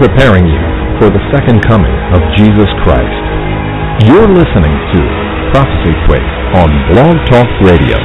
preparing you for the second coming of Jesus Christ. You're listening to Prophecy Quake on Blog Talk Radio.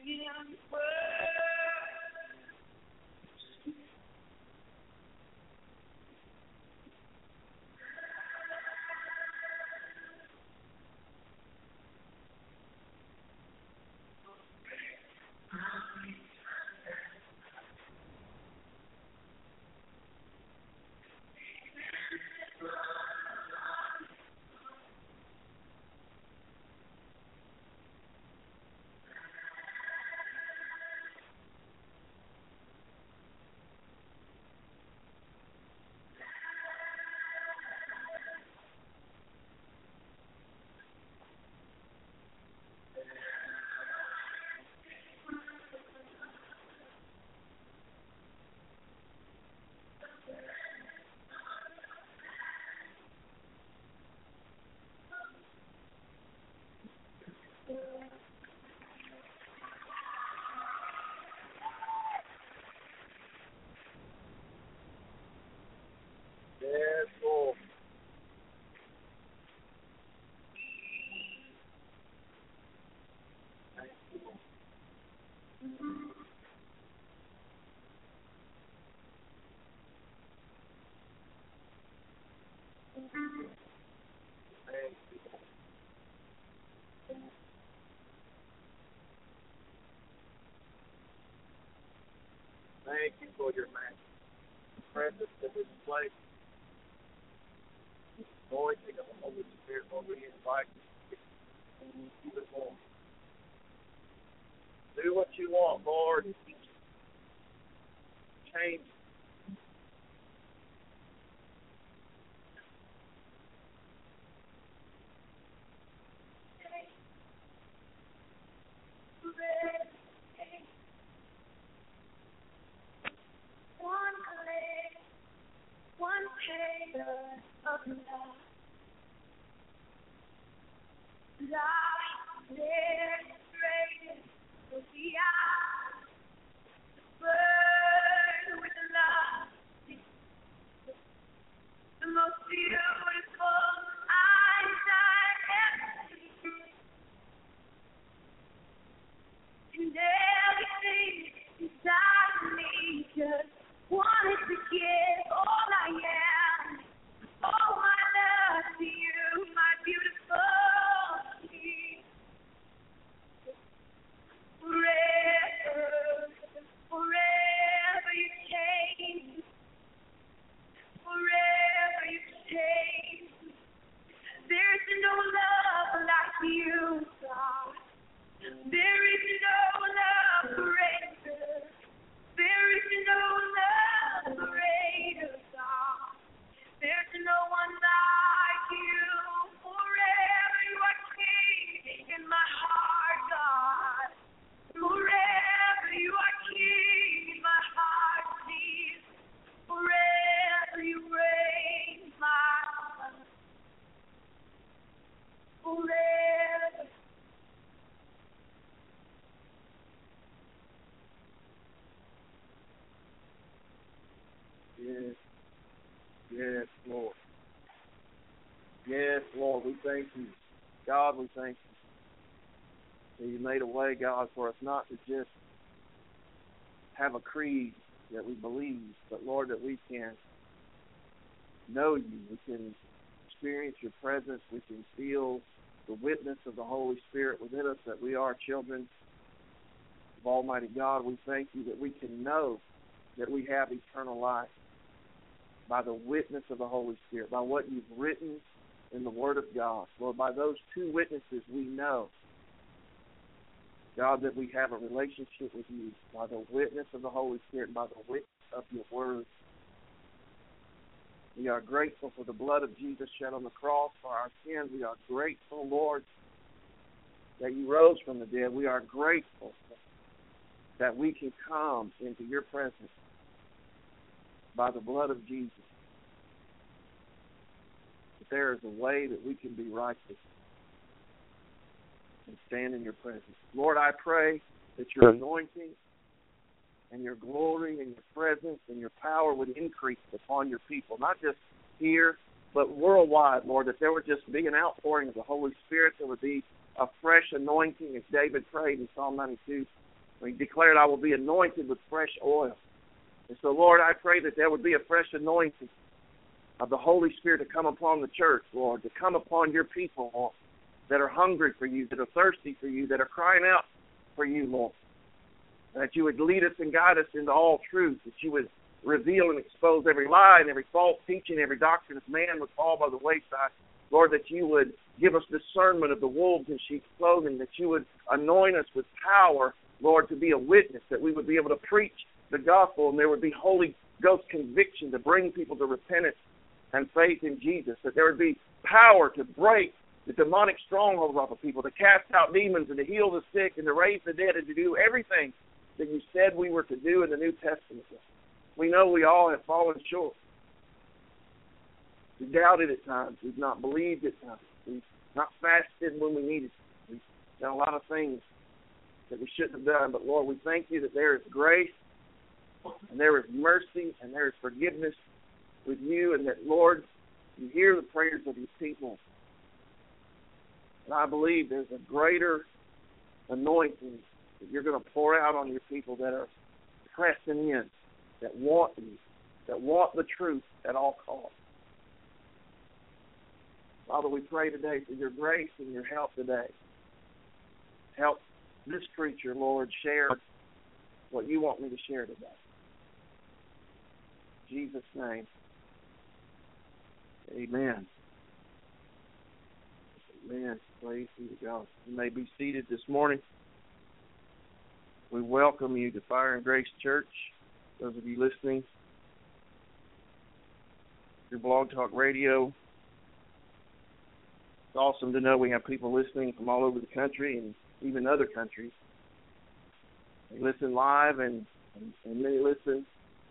Yes, Lord. Thank you for your presence in this place. Anointing of the Holy Spirit, Lord, we invite you even more. Do what you want, Lord. Change. One hater of love. Life demonstrated will be ours to burn with love. The most beautiful eyes I ever seen. And everything inside me just wanted to give all I am, all my love to you, my beautiful King. Forever, forever you change. Forever you change. There's no love like you, God. There is no love greater. There is no love greater, God. There's no one like you. Forever you are King in my heart, God. Forever you are King in my heart, Jesus. Forever you reign, my God. Forever. Yes. Yes, Lord. Yes, Lord, we thank you. God, we thank you. That you made a way, God, for us not to just have a creed that we believe, but, Lord, that we can know you. We can experience your presence. We can feel the witness of the Holy Spirit within us, that we are children of Almighty God. We thank you that we can know that we have eternal life by the witness of the Holy Spirit, by what you've written in the Word of God. Lord, by those two witnesses we know, God, that we have a relationship with you, by the witness of the Holy Spirit, by the witness of your Word. We are grateful for the blood of Jesus shed on the cross for our sins. We are grateful, Lord, that you rose from the dead. We are grateful that we can come into your presence by the blood of Jesus. That there is a way that we can be righteous and stand in your presence. Lord, I pray that your anointing and your glory and your presence and your power would increase upon your people, not just here, but worldwide, Lord, that there would just be an outpouring of the Holy Spirit. There would be a fresh anointing, as David prayed in Psalm 92, He declared, I will be anointed with fresh oil. And so, Lord, I pray that there would be a fresh anointing of the Holy Spirit to come upon the church, Lord, to come upon your people, Lord, that are hungry for you, that are thirsty for you, that are crying out for you, Lord. That you would lead us and guide us into all truth, that you would reveal and expose every lie and every false teaching, every doctrine of man would fall by the wayside. Lord, that you would give us discernment of the wolves in sheep's clothing, that you would anoint us with power, Lord, to be a witness, that we would be able to preach the gospel and there would be Holy Ghost conviction to bring people to repentance and faith in Jesus, that there would be power to break the demonic strongholds off of people, to cast out demons and to heal the sick and to raise the dead and to do everything that you said we were to do in the New Testament. We know we all have fallen short. We've doubted at times. We've not believed at times. We've not fasted when we needed to. We've done a lot of things that we shouldn't have done. But, Lord, we thank you that there is grace and there is mercy and there is forgiveness with you, and that, Lord, you hear the prayers of your people. And I believe there's a greater anointing that you're going to pour out on your people that are pressing in, that want you, that want the truth at all costs. Father, we pray today for your grace and your help today. Help this preacher, Lord, share what you want me to share today. In Jesus' name, amen. Amen. Praise be to God. You may be seated this morning. We welcome you to Fire and Grace Church. Those of you listening, your Blog Talk Radio. It's awesome to know we have people listening from all over the country and even other countries. They listen live and many listen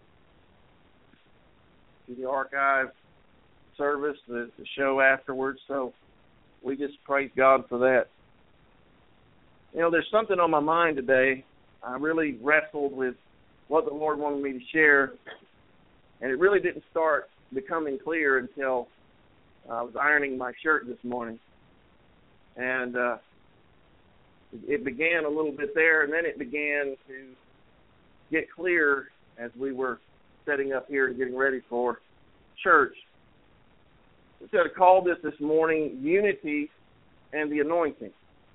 to the archive service, the show afterwards. So we just praise God for that. You know, there's something on my mind today. I really wrestled with what the Lord wanted me to share, and it really didn't start becoming clear until I was ironing my shirt this morning. And it began a little bit there, and then it began to get clear as we were setting up here and getting ready for church. We're going to call this morning Unity and the Anointing.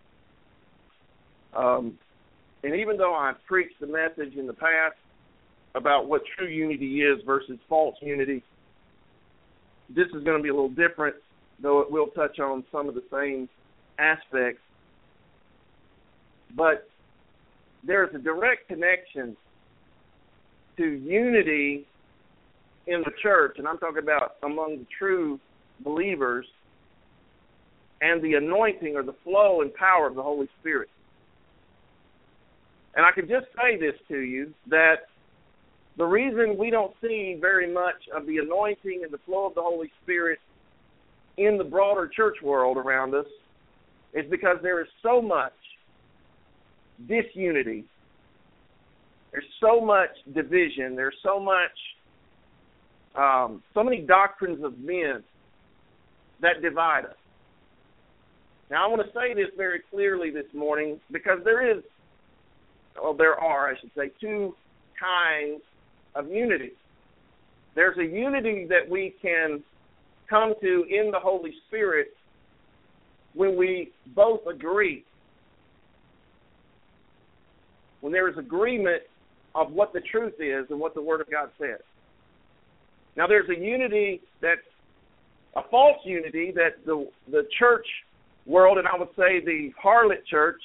And even though I've preached the message in the past about what true unity is versus false unity, this is going to be a little different, though it will touch on some of the same aspects. But there's a direct connection to unity in the church, and I'm talking about among the true believers, and the anointing or the flow and power of the Holy Spirit. And I can just say this to you, that the reason we don't see very much of the anointing and the flow of the Holy Spirit in the broader church world around us is because there is so much disunity. There's so much division. There's so many doctrines of men that divide us. Now, I want to say this very clearly this morning because there are two kinds of unity. There's a unity that we can come to in the Holy Spirit when we both agree. When there is agreement of what the truth is and what the Word of God says. Now, there's a unity that's a false unity that the church world, and I would say the harlot church,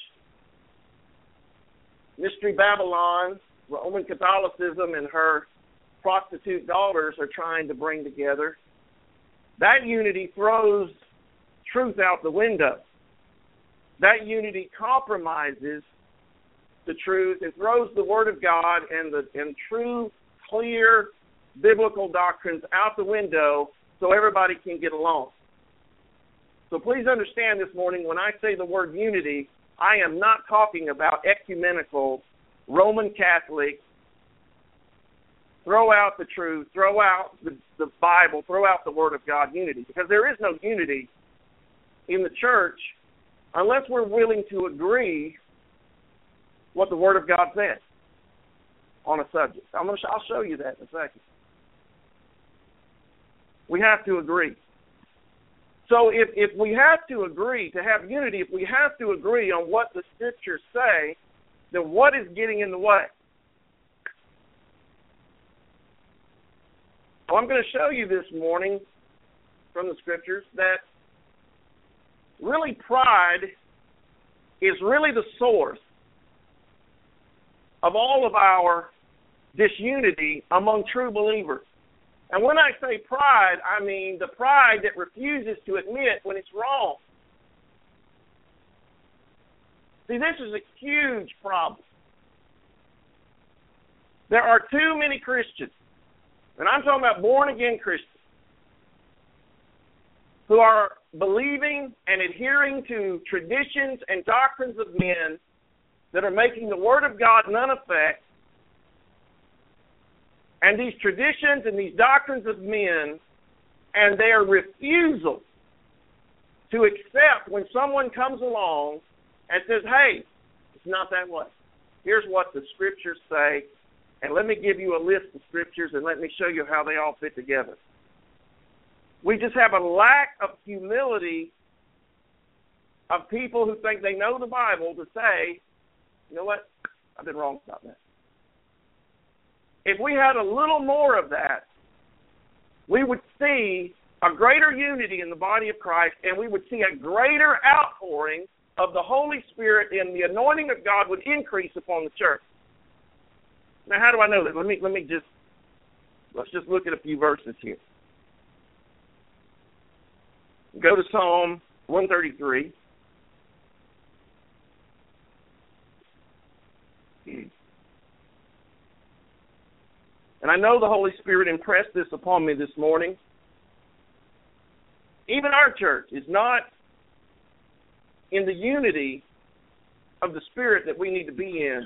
Mystery Babylon, Roman Catholicism, and her prostitute daughters are trying to bring together. That unity throws truth out the window. That unity compromises the truth and throws the Word of God and true, clear biblical doctrines out the window so everybody can get along. So please understand this morning, when I say the word unity, I am not talking about ecumenical, Roman Catholic, throw out the truth, throw out the Bible, throw out the Word of God unity. Because there is no unity in the church unless we're willing to agree what the Word of God says on a subject. I'll show you that in a second. We have to agree. So if we have to agree to have unity, if we have to agree on what the Scriptures say, then what is getting in the way? Well, I'm going to show you this morning from the Scriptures that really pride is really the source of all of our disunity among true believers. And when I say pride, I mean the pride that refuses to admit when it's wrong. See, this is a huge problem. There are too many Christians, and I'm talking about born-again Christians, who are believing and adhering to traditions and doctrines of men that are making the Word of God none effect. And these traditions and these doctrines of men and their refusal to accept when someone comes along and says, hey, it's not that way. Here's what the Scriptures say, and let me give you a list of Scriptures and let me show you how they all fit together. We just have a lack of humility of people who think they know the Bible to say, you know what, I've been wrong about that. If we had a little more of that, we would see a greater unity in the body of Christ, and we would see a greater outpouring of the Holy Spirit, and the anointing of God would increase upon the church. Now, how do I know that? Let's just look at a few verses here. Go to Psalm 133. And I know the Holy Spirit impressed this upon me this morning. Even our church is not in the unity of the Spirit that we need to be in.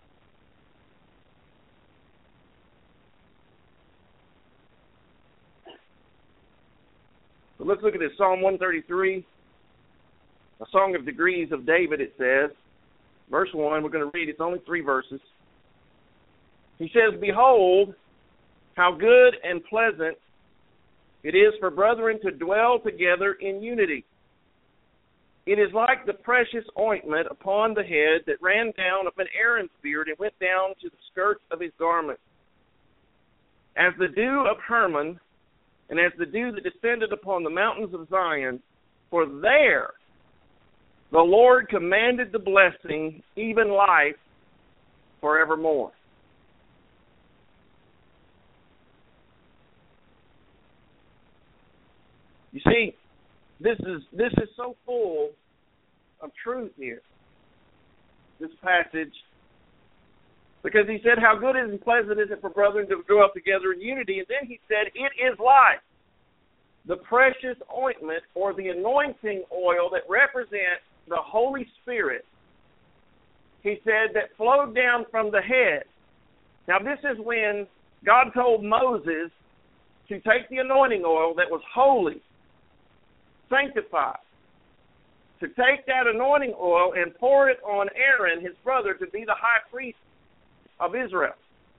So let's look at this. Psalm 133, a song of degrees of David, it says. Verse 1, we're going to read. It's only 3 verses. He says, behold, how good and pleasant it is for brethren to dwell together in unity. It is like the precious ointment upon the head that ran down upon Aaron's beard and went down to the skirts of his garment. As the dew of Hermon, and as the dew that descended upon the mountains of Zion, for there the Lord commanded the blessing, even life, forevermore. You see, this is so full of truth here, this passage, because he said, how good and pleasant is it for brethren to dwell together in unity, and then he said, it is life. The precious ointment, or the anointing oil that represents the Holy Spirit, he said, that flowed down from the head. Now this is when God told Moses to take the anointing oil that was holy, sanctified, to take that anointing oil and pour it on Aaron, his brother, to be the high priest of Israel.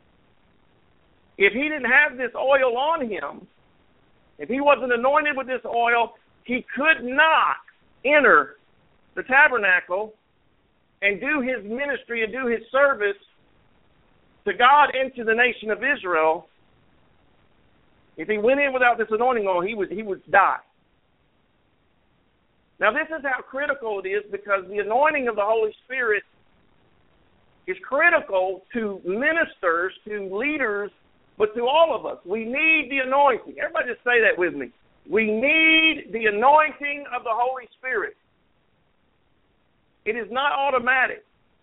If he didn't have this oil on him, if he wasn't anointed with this oil, he could not enter the tabernacle and do his ministry and do his service to God and to the nation of Israel. If he went in without this anointing oil, he would die. Now, this is how critical it is, because the anointing of the Holy Spirit is critical to ministers, to leaders, but to all of us. We need the anointing. Everybody just say that with me. We need the anointing of the Holy Spirit. It is not automatic.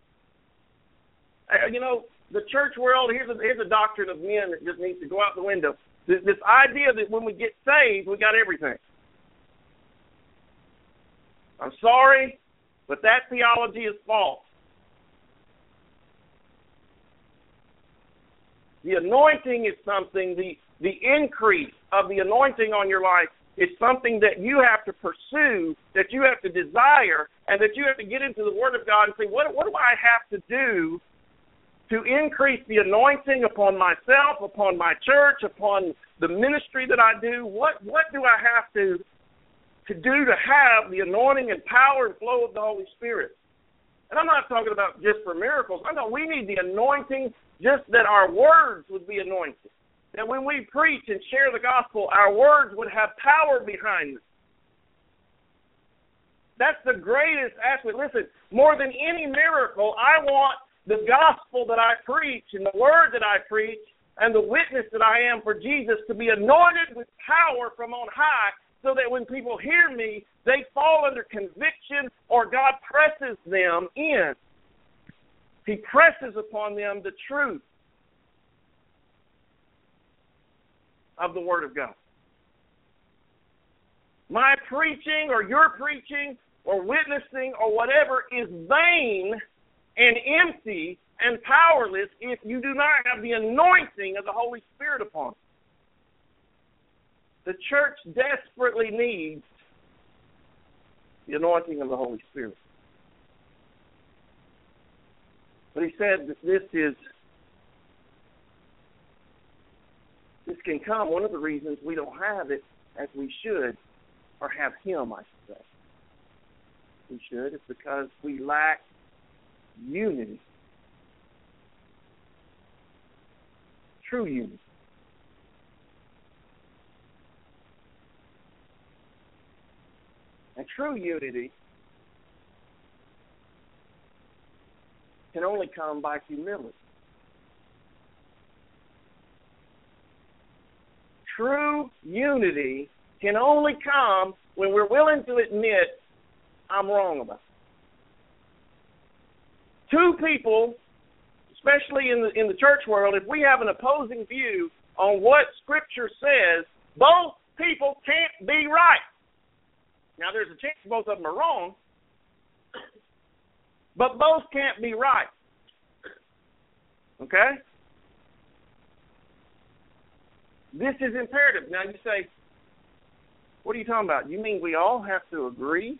You know, the church world, here's a doctrine of men that just needs to go out the window. This idea that when we get saved, we got everything. I'm sorry, but that theology is false. The anointing is something, the increase of the anointing on your life It's something that you have to pursue, that you have to desire, and that you have to get into the Word of God and say, what do I have to do to increase the anointing upon myself, upon my church, upon the ministry that I do? What do I have to do to have the anointing and power and flow of the Holy Spirit? And I'm not talking about just for miracles. I know we need the anointing, just that our words would be anointed. That when we preach and share the gospel, our words would have power behind them. That's the greatest aspect. Listen, more than any miracle, I want the gospel that I preach and the word that I preach and the witness that I am for Jesus to be anointed with power from on high, so that when people hear me, they fall under conviction, or God presses them in. He presses upon them the truth of the Word of God. My preaching or your preaching or witnessing or whatever is vain and empty and powerless if you do not have the anointing of the Holy Spirit upon it. The church desperately needs the anointing of the Holy Spirit. But he said that this can come. One of the reasons we don't have it as we should, or have him, I should say. We should. It's because we lack unity. True unity. And true unity can only come by humility. True unity can only come when we're willing to admit, I'm wrong about it. Two people, especially in the church world, if we have an opposing view on what Scripture says, both people can't be right. Now, there's a chance both of them are wrong, but both can't be right. Okay? This is imperative. Now, you say, what are you talking about? You mean we all have to agree?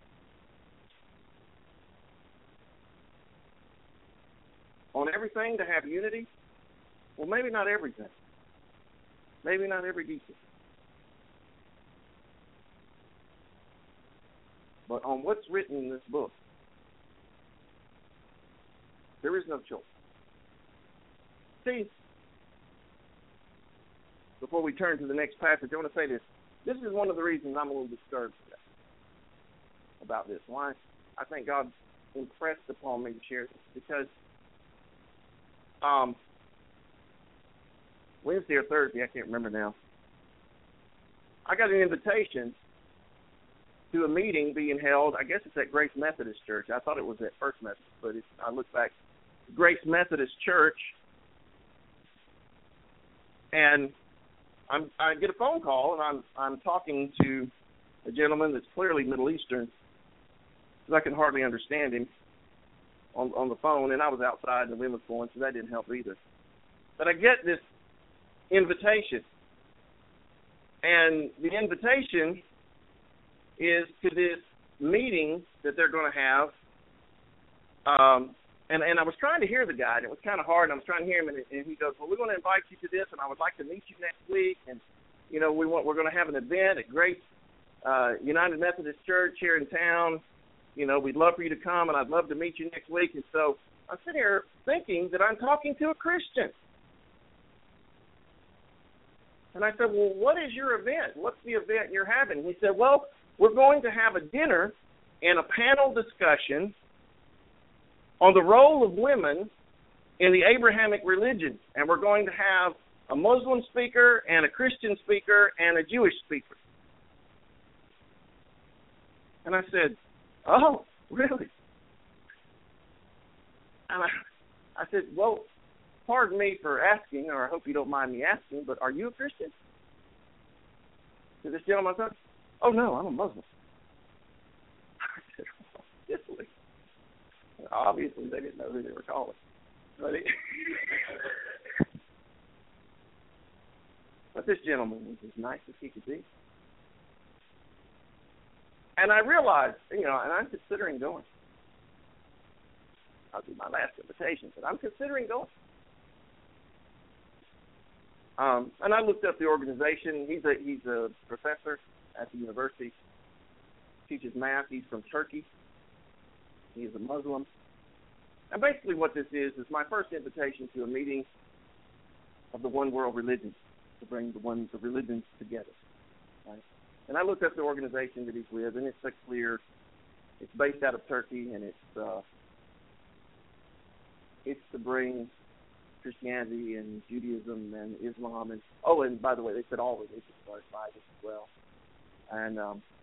On everything to have unity? Well, maybe not everything. Maybe not every detail. But on what's written in this book, there is no choice. See, before we turn to the next passage, I want to say this. This is one of the reasons I'm a little disturbed today about this. Why? I think God impressed upon me to share this. Because Wednesday or Thursday, I can't remember now, I got an invitation to a meeting being held, I guess it's at Grace Methodist Church. I thought it was at First Methodist, but I looked back. Grace Methodist Church, and I get a phone call, and I'm talking to a gentleman that's clearly Middle Eastern, because I can hardly understand him on the phone, and I was outside, and the wind was blowing, so that didn't help either. But I get this invitation, and the invitation is to this meeting that they're going to have, and I was trying to hear the guy, and it was kind of hard, and I was trying to hear him, and he goes, well, we're going to invite you to this, and I would like to meet you next week, and, you know, we're going to have an event at Grace United Methodist Church here in town. You know, we'd love for you to come, and I'd love to meet you next week. And so I'm sitting here thinking that I'm talking to a Christian. And I said, well, what is your event? What's the event you're having? He said, well, we're going to have a dinner and a panel discussion on the role of women in the Abrahamic religion. And we're going to have a Muslim speaker and a Christian speaker and a Jewish speaker. And I said, oh, really? And I said, well, pardon me for asking, or I hope you don't mind me asking, but are you a Christian? To this gentleman, I said, oh, no, I'm a Muslim. I said, oh, really? Obviously, they didn't know who they were calling. But this gentleman was as nice as he could be. And I realized, and I'm considering going. I'll do my last invitation, but I'm considering going. And I looked up the organization. He's a professor at the university. Teaches math. He's from Turkey. He's a Muslim. And basically what this is my first invitation to a meeting of the one world religion, to bring the religions together. Right? And I looked up the organization that he's with, and it's clear. It's based out of Turkey, and it's to bring Christianity and Judaism and Islam and by the way, they said all religions are invited as well. And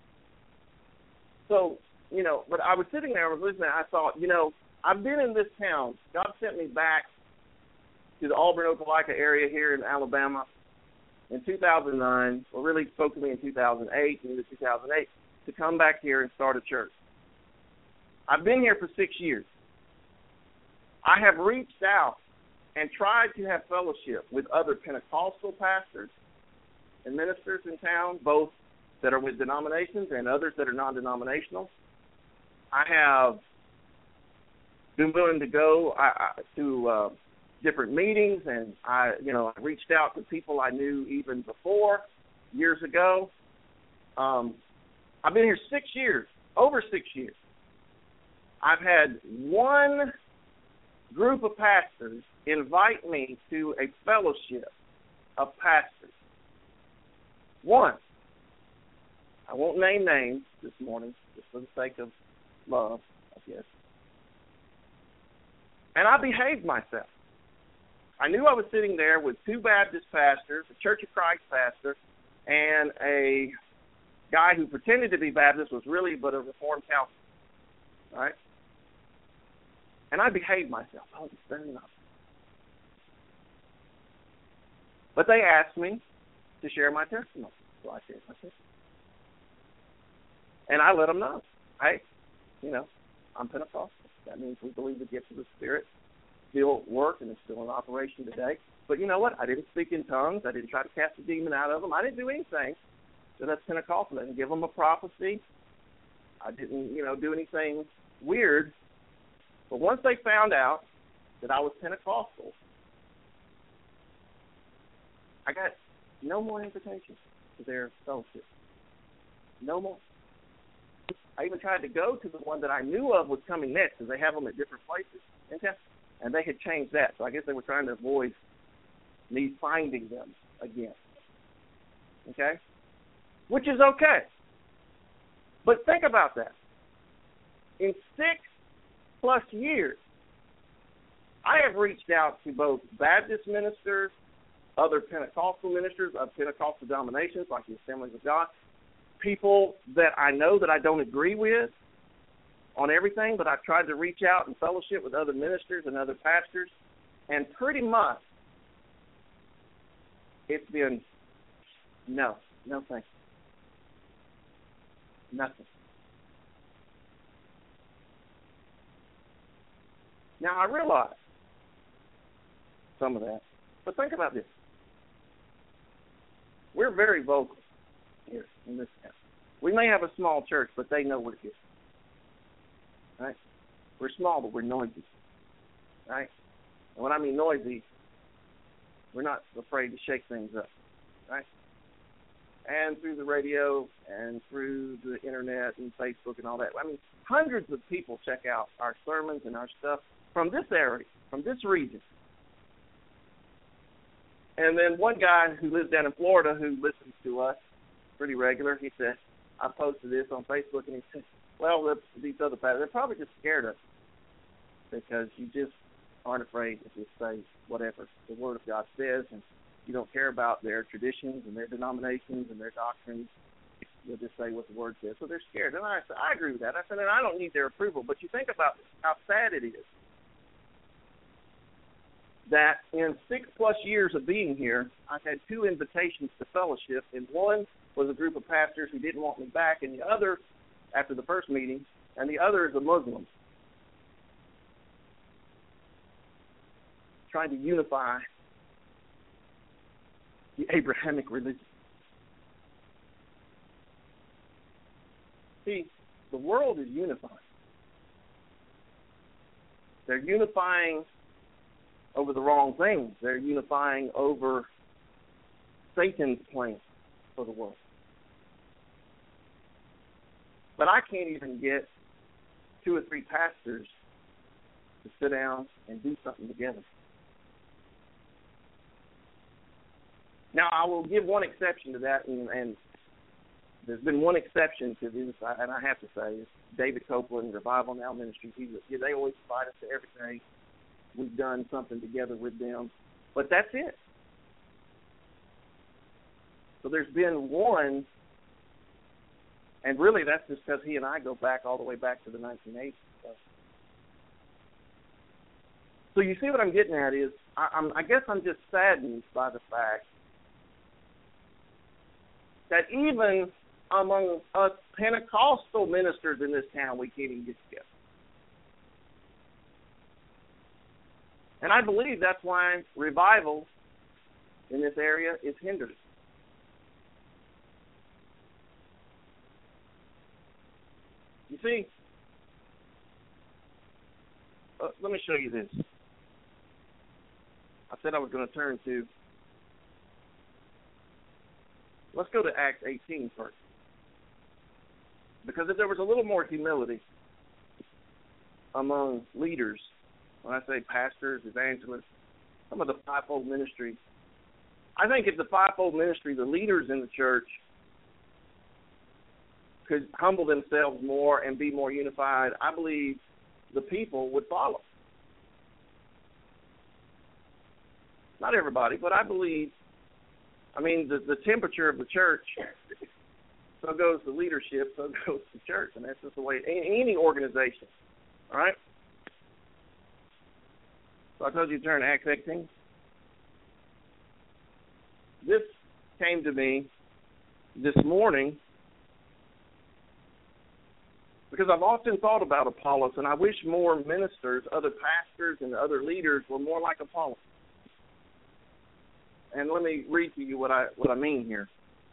so, but I was sitting there, I was listening, and I thought, I've been in this town. God sent me back to the Auburn, Opelika area here in Alabama in 2009, or really spoke to me in 2008, into 2008, to come back here and start a church. I've been here for 6 years. I have reached out and tried to have fellowship with other Pentecostal pastors and ministers in town, both that are with denominations and others that are non-denominational. I have been willing to go to different meetings, and I reached out to people I knew even before, years ago. I've been here 6 years, over 6 years. I've had one group of pastors invite me to a fellowship of pastors. One. I won't name names this morning, just for the sake of love, I guess. And I behaved myself. I knew I was sitting there with two Baptist pastors, a Church of Christ pastor, and a guy who pretended to be Baptist, was really but a Reformed counselor. All right? And I behaved myself. I was very nice. But they asked me to share my testimony. So I shared my testimony. And I let them know, hey, I'm Pentecostal. That means we believe the gift of the Spirit still work and is still in operation today. But you know what? I didn't speak in tongues. I didn't try to cast a demon out of them. I didn't do anything that's Pentecostal. I didn't give them a prophecy. I didn't, do anything weird. But once they found out that I was Pentecostal, I got no more invitations to their fellowship. No more. I even tried to go to the one that I knew of was coming next, because they have them at different places in town, and they had changed that. So I guess they were trying to avoid me finding them again. Okay? Which is okay. But think about that. In 6+ years, I have reached out to both Baptist ministers, other Pentecostal ministers of Pentecostal denominations like the Assemblies of God, people that I know that I don't agree with on everything, but I've tried to reach out and fellowship with other ministers and other pastors, and pretty much it's been no thanks. Nothing. Now, I realize some of that, but think about this. We're very vocal here in this town. We may have a small church, but they know we're here. Right? We're small, but we're noisy. Right? And when I mean noisy, we're not afraid to shake things up. Right? And through the radio and through the internet and Facebook and all that. I mean, hundreds of people check out our sermons and our stuff from this area, from this region. And then one guy who lives down in Florida who listens to us pretty regular, he said, I posted this on Facebook, and he said, well, these other pastors, they're probably just scared of it because you just aren't afraid to just say whatever the Word of God says, and you don't care about their traditions and their denominations and their doctrines. You'll just say what the Word says. So they're scared. And I said, I agree with that. I said, and I don't need their approval. But you think about how sad it is that in 6+ years of being here, I've had 2 invitations to fellowship, and one was a group of pastors who didn't want me back, and the other, after the first meeting, and the other is a Muslim, trying to unify the Abrahamic religion. See, the world is unifying. They're unifying over the wrong things. They're unifying over Satan's plan for the world. But I can't even get 2 or 3 pastors to sit down and do something together. Now, I will give one exception to that, and there's been one exception to this, and I have to say, it's David Copeland, Revival Now Ministries. They always invite us to everything. We've done something together with them. But that's it. So there's been one, and really that's just because he and I go back all the way back to the 1980s. So you see what I'm getting at is, I guess I'm just saddened by the fact that even among us Pentecostal ministers in this town, we can't even get together. And I believe that's why revival in this area is hindered. You see, let me show you this. I said I was going to turn to, let's go to Acts 18 first. Because if there was a little more humility among leaders, when I say pastors, evangelists, some of the fivefold ministry, I think if the fivefold ministry, the leaders in the church, could humble themselves more and be more unified, I believe the people would follow. Not everybody, but I believe, the temperature of the church, so goes the leadership, so goes the church, and that's just the way, any organization, all right? So I told you to turn to Acts 18. This came to me this morning because I've often thought about Apollos, and I wish more ministers, other pastors, and other leaders were more like Apollos. And let me read to you what I mean here.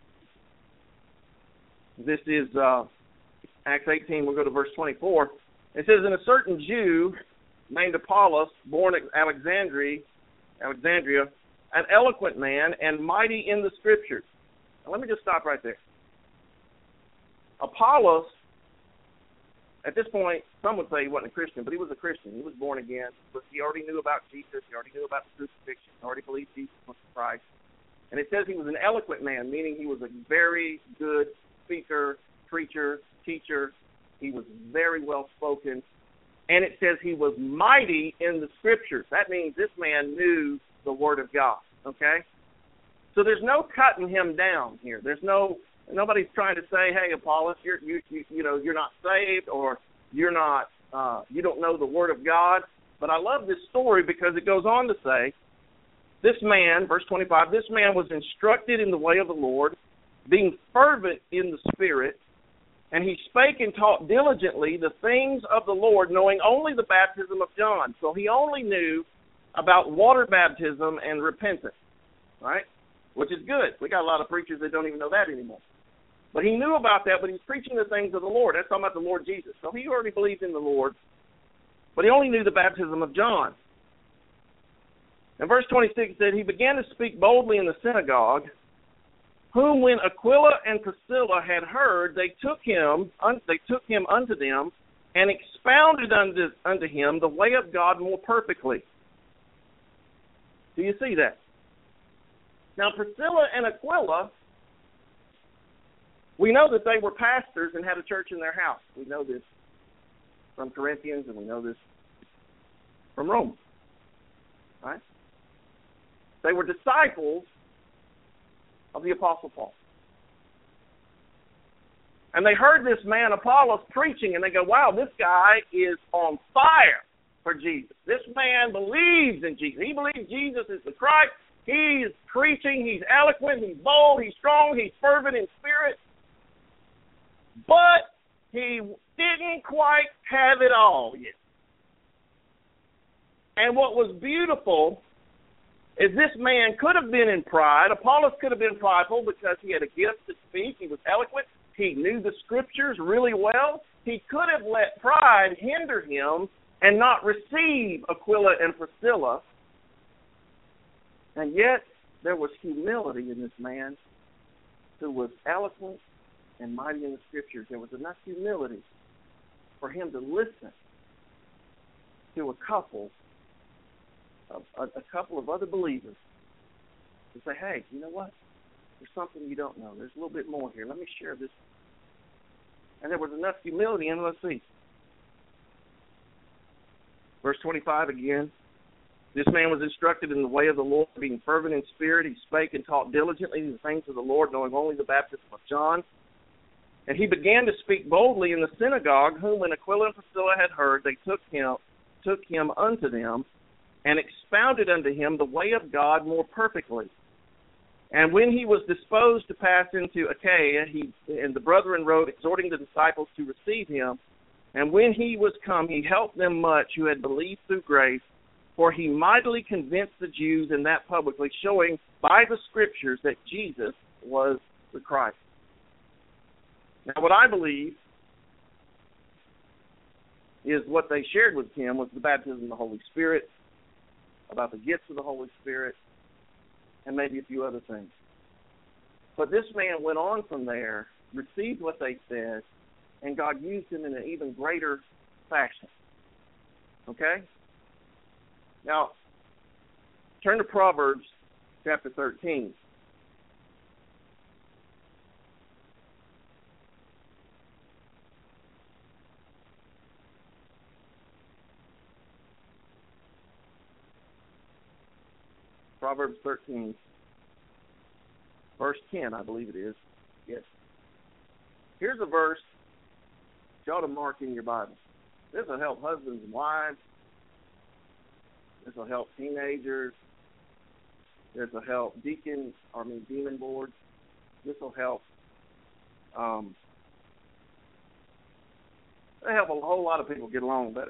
This is Acts 18. We'll go to verse 24. It says, "And a certain Jew named Apollos, born at Alexandria, an eloquent man and mighty in the Scriptures." Now, let me just stop right there. Apollos, at this point, some would say he wasn't a Christian, but he was a Christian. He was born again. But he already knew about Jesus. He already knew about the crucifixion. He already believed Jesus was Christ. And it says he was an eloquent man, meaning he was a very good speaker, preacher, teacher. He was very well spoken. And it says he was mighty in the Scriptures. That means this man knew the Word of God, okay? So there's no cutting him down here. Nobody's trying to say, "Hey, Apollos, you're not saved, or you're not, you don't know the Word of God." But I love this story because it goes on to say, this man, verse 25, "This man was instructed in the way of the Lord, being fervent in the Spirit, and he spake and taught diligently the things of the Lord, knowing only the baptism of John." So he only knew about water baptism and repentance, right? Which is good. We got a lot of preachers that don't even know that anymore. But he knew about that, but he's preaching the things of the Lord. That's talking about the Lord Jesus. So he already believed in the Lord, but he only knew the baptism of John. And verse 26 said, "He began to speak boldly in the synagogue, whom when Aquila and Priscilla had heard, they took him unto them, and expounded unto him the way of God more perfectly." Do you see that? Now, Priscilla and Aquila, we know that they were pastors and had a church in their house. We know this from Corinthians, and we know this from Romans. Right? They were disciples of the Apostle Paul. And they heard this man, Apollos, preaching, and they go, "Wow, this guy is on fire for Jesus. This man believes in Jesus. He believes Jesus is the Christ. He's preaching. He's eloquent. He's bold. He's strong. He's fervent in spirit. But he didn't quite have it all yet." And what was beautiful is this man could have been in pride. Apollos could have been prideful because he had a gift to speak. He was eloquent. He knew the Scriptures really well. He could have let pride hinder him and not receive Aquila and Priscilla. And yet, there was humility in this man who was eloquent and mighty in the Scriptures. There was enough humility for him to listen to a couple of other believers to say, hey, you know what? There's something you don't know. There's a little bit more here. Let me share this. And there was enough humility in it. Let's see. Verse 25 again. This man was instructed in the way of the Lord, being fervent in spirit. He spake and taught diligently the things of the Lord, knowing only the baptism of John. And he began to speak boldly in the synagogue, whom when Aquila and Priscilla had heard, they took him unto them, and expounded unto him the way of God more perfectly. And when he was disposed to pass into Achaia, and the brethren wrote, exhorting the disciples to receive him. And when he was come, he helped them much who had believed through grace, for he mightily convinced the Jews, and that publicly, showing by the Scriptures that Jesus was the Christ. Now, what I believe is what they shared with him was the baptism of the Holy Spirit, about the gifts of the Holy Spirit, and maybe a few other things. But this man went on from there, received what they said, and God used him in an even greater fashion. Okay? Now, turn to Proverbs chapter 13. Proverbs 13, verse 10, I believe it is. Yes. Here's a verse you ought to mark in your Bible. This will help husbands and wives. This will help teenagers. This will help demon boards. This will help. It'll help a whole lot of people get along better.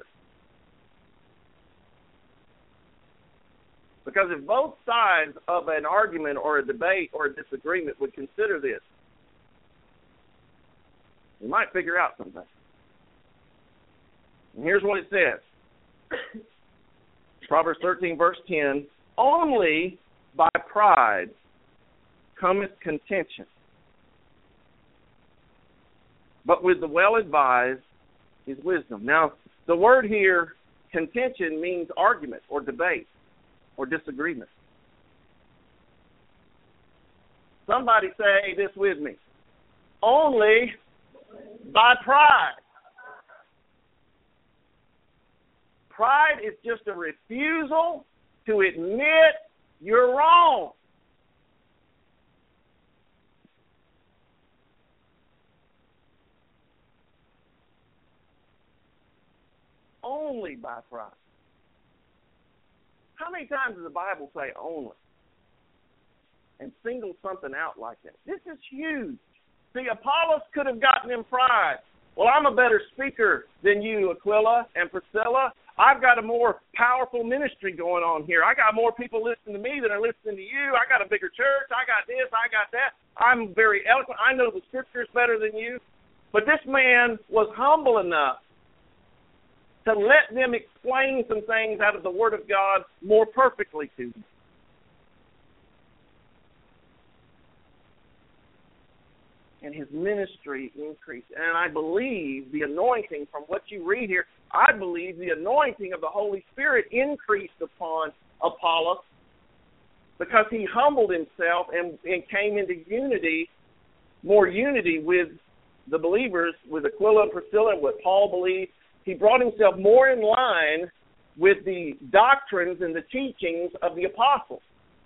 Because if both sides of an argument or a debate or a disagreement would consider this, we might figure out something. And here's what it says. Proverbs 13, verse 10, only by pride cometh contention, but with the well-advised is wisdom. Now, the word here, contention, means argument or debate or disagreement. Somebody say this with me. Only by pride. Pride is just a refusal to admit you're wrong. Only by pride. How many times does the Bible say only? And single something out like that. This is huge. See, Apollos could have gotten in pride. Well, I'm a better speaker than you, Aquila and Priscilla. I've got a more powerful ministry going on here. I got more people listening to me than are listening to you. I got a bigger church. I got this. I got that. I'm very eloquent. I know the Scriptures better than you. But this man was humble enough to let them explain some things out of the Word of God more perfectly to them. And his ministry increased. And I believe the anointing, from what you read here, I believe the anointing of the Holy Spirit increased upon Apollos because he humbled himself and came into unity, more unity with the believers, with Aquila and Priscilla, and what Paul believed. He brought himself more in line with the doctrines and the teachings of the apostles.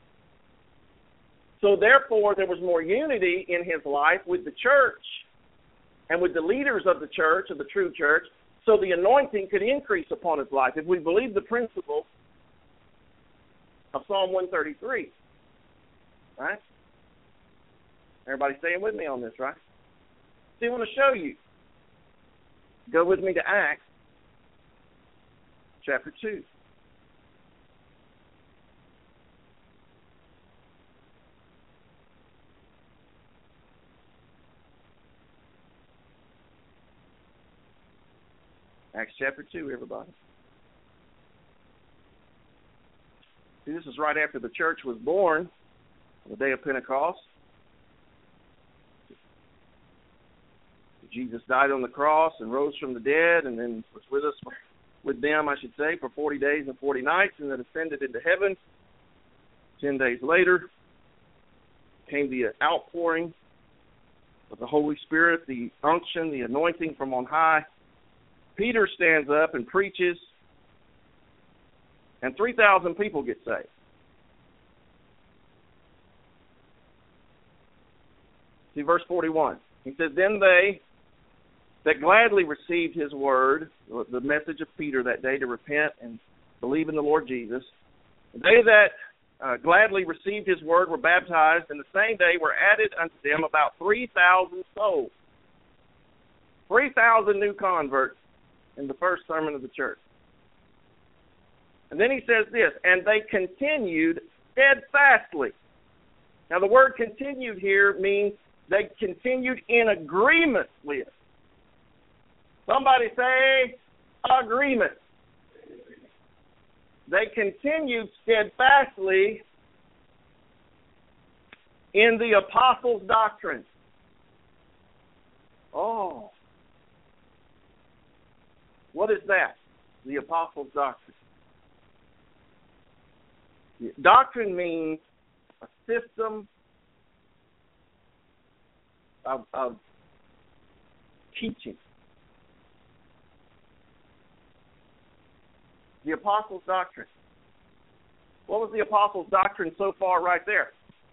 So therefore, there was more unity in his life with the church and with the leaders of the church, of the true church, so the anointing could increase upon his life. If we believe the principle of Psalm 133, right? Everybody staying with me on this, right? So I want to show you. Go with me to Acts chapter 2. Acts chapter 2, everybody. See, this is right after the church was born, on the day of Pentecost. Jesus died on the cross and rose from the dead, and then was with them, I should say, for 40 days and 40 nights, and then ascended into heaven. 10 days later came the outpouring of the Holy Spirit, the unction, the anointing from on high. Peter stands up and preaches, and 3,000 people get saved. See verse 41. He says, then they that gladly received his word, the message of Peter that day to repent and believe in the Lord Jesus, they that gladly received his word were baptized, and the same day were added unto them about 3,000 souls. 3,000 new converts in the first sermon of the church. And then he says this, and they continued steadfastly. Now the word continued here means they continued in agreement with. Somebody say agreement. They continued steadfastly in the apostles' doctrine. Oh. What is that? The apostles' doctrine. Doctrine means a system of teaching. The apostles' doctrine. What was the apostles' doctrine so far right there?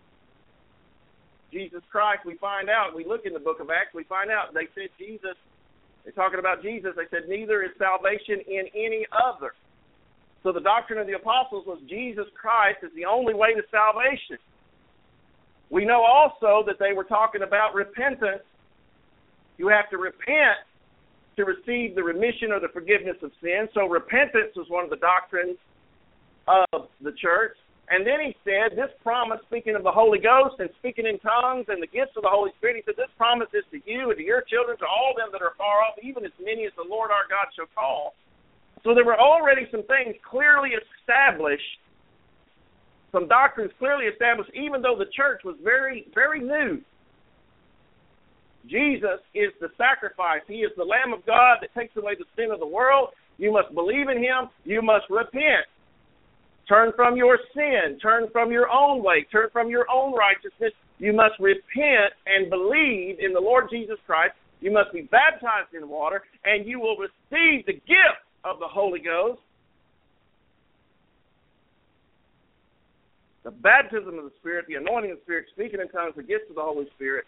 Jesus Christ, we find out, we look in the book of Acts, we find out, they said Jesus, they're talking about Jesus, they said neither is salvation in any other. So the doctrine of the apostles was Jesus Christ is the only way to salvation. We know also that they were talking about repentance. You have to repent to receive the remission or the forgiveness of sin. So repentance was one of the doctrines of the church. And then he said, this promise, speaking of the Holy Ghost and speaking in tongues and the gifts of the Holy Spirit, he said, this promise is to you and to your children, to all them that are far off, even as many as the Lord our God shall call. So there were already some things clearly established, some doctrines clearly established, even though the church was very, very new. Jesus is the sacrifice. He is the Lamb of God that takes away the sin of the world. You must believe in him. You must repent. Turn from your sin. Turn from your own way. Turn from your own righteousness. You must repent and believe in the Lord Jesus Christ. You must be baptized in water, and you will receive the gift of the Holy Ghost. The baptism of the Spirit, the anointing of the Spirit, speaking in tongues, the gifts of the Holy Spirit.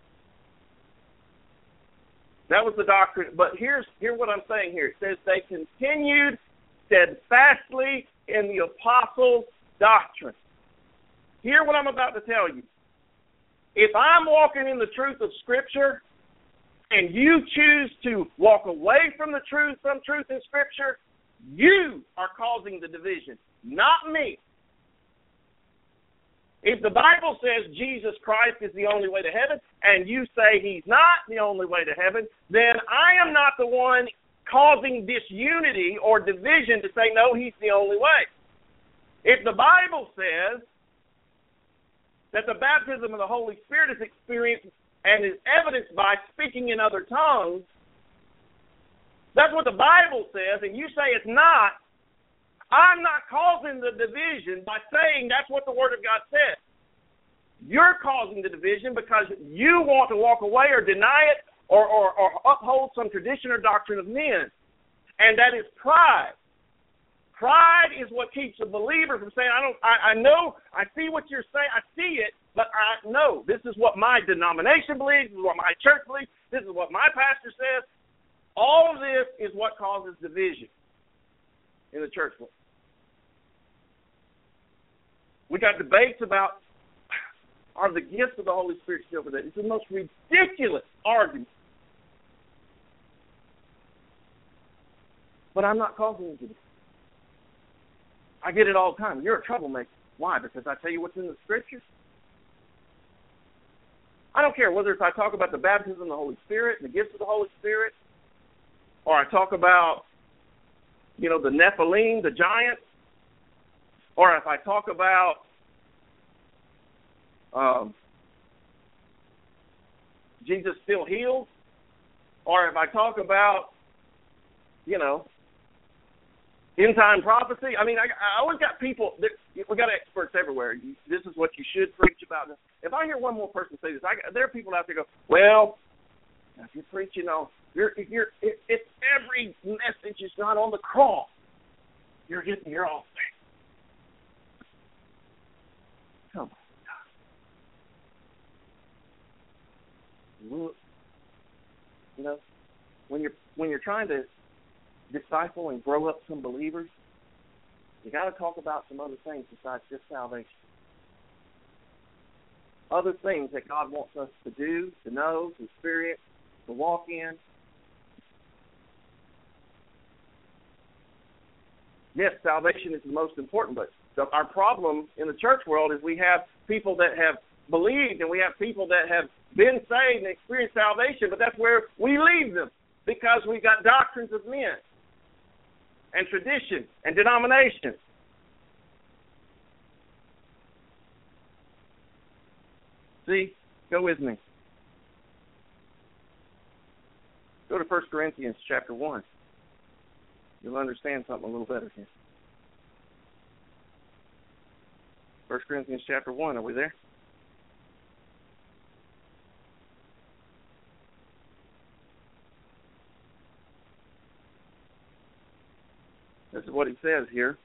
That was the doctrine. But hear what I'm saying here. It says they continued steadfastly in the apostles' doctrine. Hear what I'm about to tell you. If I'm walking in the truth of Scripture and you choose to walk away from the truth, from truth in Scripture, you are causing the division, not me. If the Bible says Jesus Christ is the only way to heaven, and you say he's not the only way to heaven, then I am not the one causing disunity or division to say, no, he's the only way. If the Bible says that the baptism of the Holy Spirit is experienced and is evidenced by speaking in other tongues, that's what the Bible says, and you say it's not, I'm not causing the division by saying that's what the Word of God says. You're causing the division because you want to walk away or deny it or uphold some tradition or doctrine of men. And that is pride. Pride is what keeps a believer from saying, I know, I see what you're saying, I see it, but I know this is what my denomination believes, this is what my church believes, this is what my pastor says. All of this is what causes division in the church world. We got debates about, are the gifts of the Holy Spirit still for that? It's the most ridiculous argument. But I'm not causing it to be. I get it all the time. You're a troublemaker. Why? Because I tell you what's in the Scriptures? I don't care whether if I talk about the baptism of the Holy Spirit, the gifts of the Holy Spirit, or I talk about, the Nephilim, the giants, or if I talk about Jesus still heals, or if I talk about, end-time prophecy. I mean, I always got people, we got experts everywhere. This is what you should preach about. If I hear one more person say this, there are people out there go, well, if you're preaching on, if every message is not on the cross, you're off there. Come on. Look, when you're trying to disciple and grow up some believers, you got to talk about some other things besides just salvation. Other things that God wants us to do, to know, to experience, to walk in. Yes, salvation is the most important, but our problem in the church world is we have people that have believed and we have people that have been saved and experienced salvation, but that's where we leave them because we've got doctrines of men and tradition and denomination. See, go with me. Go to 1 Corinthians chapter 1. You'll understand something a little better here. 1 Corinthians chapter 1, are we there? This is what he says here.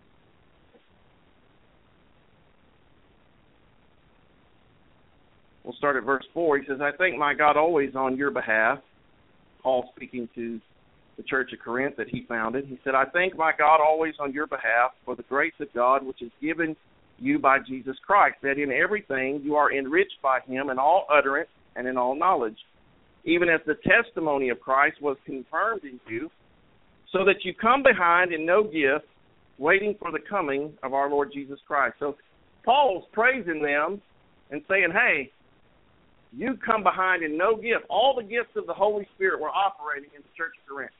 We'll start at verse 4. He says, I thank my God always on your behalf. Paul speaking to the church of Corinth that he founded. He said, I thank my God always on your behalf for the grace of God which is given you by Jesus Christ, that in everything you are enriched by him in all utterance and in all knowledge, even as the testimony of Christ was confirmed in you, so that you come behind in no gift, waiting for the coming of our Lord Jesus Christ. So Paul's praising them and saying, hey, you come behind in no gift. All the gifts of the Holy Spirit were operating in the church of Corinth.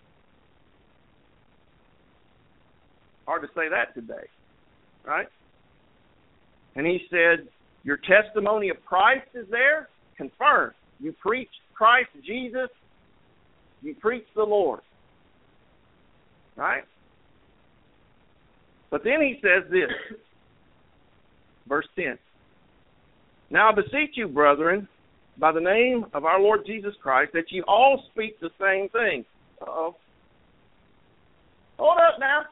Hard to say that today, right? And he said, your testimony of Christ is there, confirmed. You preach Christ Jesus, you preach the Lord. Right? But then he says this, verse 10. Now I beseech you, brethren, by the name of our Lord Jesus Christ, that you all speak the same thing. Uh-oh. Hold up now.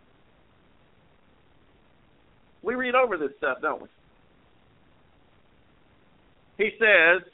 We read over this stuff, don't we? He says,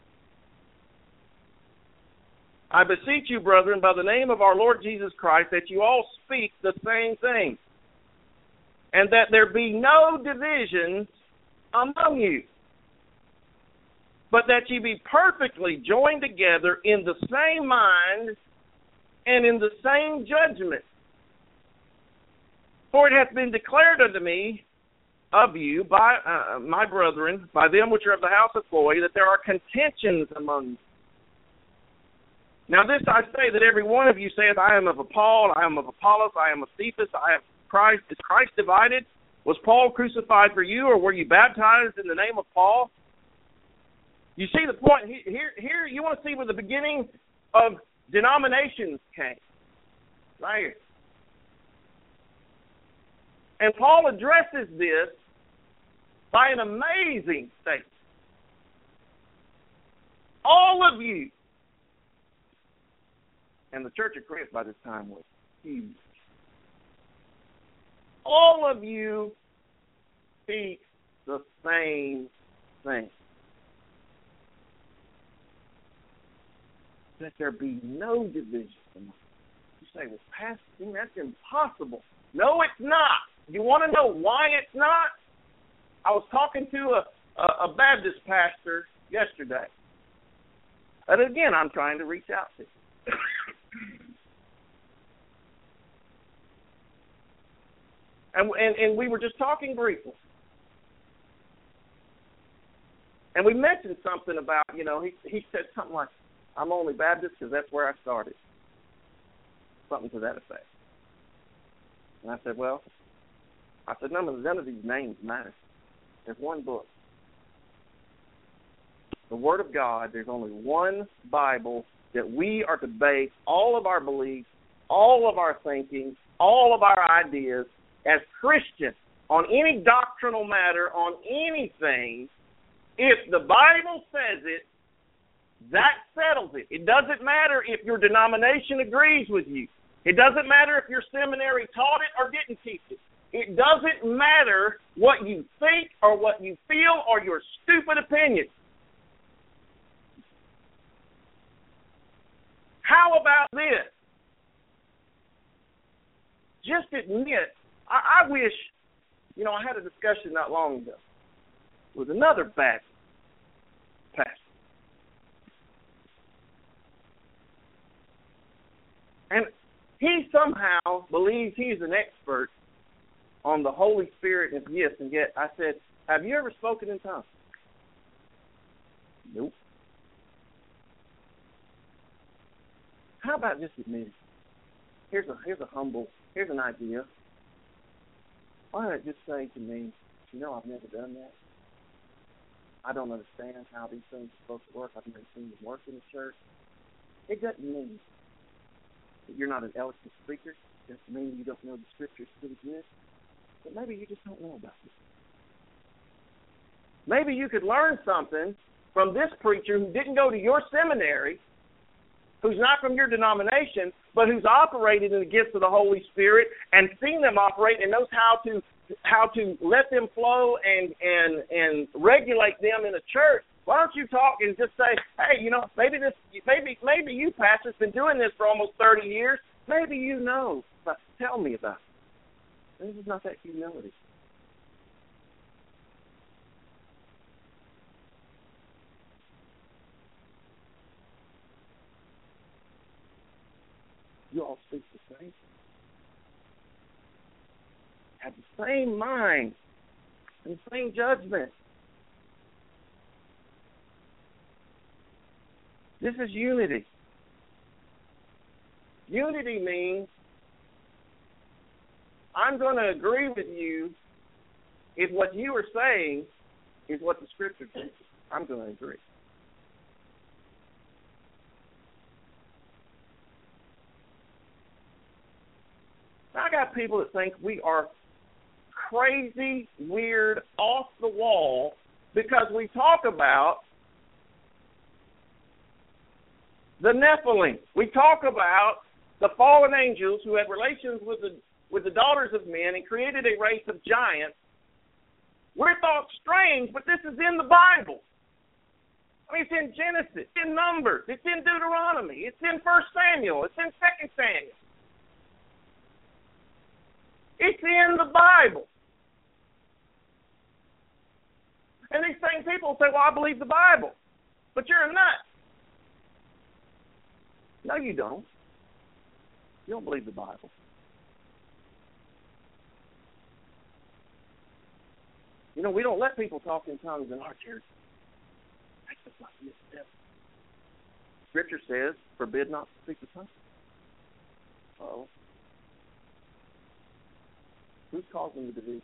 I beseech you, brethren, by the name of our Lord Jesus Christ, that you all speak the same thing, and that there be no divisions among you, but that ye be perfectly joined together in the same mind and in the same judgment. For it hath been declared unto me of you by my brethren, by them which are of the house of Chloe, that there are contentions among you. Now this I say, that every one of you saith, I am of Paul, I am of Apollos, I am of Cephas, I am Christ. Is Christ divided? Was Paul crucified for you, or were you baptized in the name of Paul? You see the point? Here you want to see where the beginning of denominations came. Right here. And Paul addresses this by an amazing statement. All of you. And the church of Corinth by this time was huge. All of you speak the same thing. That there be no division among you. You say, well, Pastor, that's impossible. No, it's not. You want to know why it's not? I was talking to a Baptist pastor yesterday. And again, I'm trying to reach out to. And we were just talking briefly. And we mentioned something about, he said something like, I'm only Baptist because that's where I started. something to that effect. And I said, well, none of these names matter. There's one book. The Word of God. There's only one Bible that we are to base all of our beliefs, all of our thinking, all of our ideas as Christians on any doctrinal matter, on anything. If the Bible says it, that settles it. It doesn't matter if your denomination agrees with you. It doesn't matter if your seminary taught it or didn't teach it. It doesn't matter what you think or what you feel or your stupid opinion. How about this? Just admit, I wish, I had a discussion not long ago with another Baptist pastor. And he somehow believes he's an expert on the Holy Spirit and His gifts, and yet I said, have you ever spoken in tongues? Nope. How about just admitting? Here's an idea. Why don't you just say to me, I've never done that. I don't understand how these things are supposed to work. I've never seen them work in the church. It doesn't mean that you're not an eloquent speaker. It doesn't mean you don't know the Scriptures still exist. But maybe you just don't know about it. Maybe you could learn something from this preacher who didn't go to your seminary, who's not from your denomination, but who's operated in the gifts of the Holy Spirit and seen them operate and knows how to let them flow and regulate them in a church. Why don't you talk and just say, hey, maybe you, pastor's been doing this for almost 30 years. Maybe you know, but tell me about it. This is not that humility. You all speak the same. Have the same mind and the same judgment. This is unity. Unity means I'm going to agree with you if what you are saying is what the Scripture teaches. I'm going to agree. I got people that think we are crazy, weird, off the wall because we talk about the Nephilim. We talk about the fallen angels who had relations with the daughters of men and created a race of giants. We're thought strange, but this is in the Bible. I mean, it's in Genesis, it's in Numbers, it's in Deuteronomy, it's in 1 Samuel, it's in 2 Samuel. It's in the Bible. And these same people say, well, I believe the Bible. But you're a nut. No, you don't. You don't believe the Bible. We don't let people talk in tongues in our church. That's just not the devil. Scripture says, forbid not to speak the tongue. Uh-oh. Who's causing the division?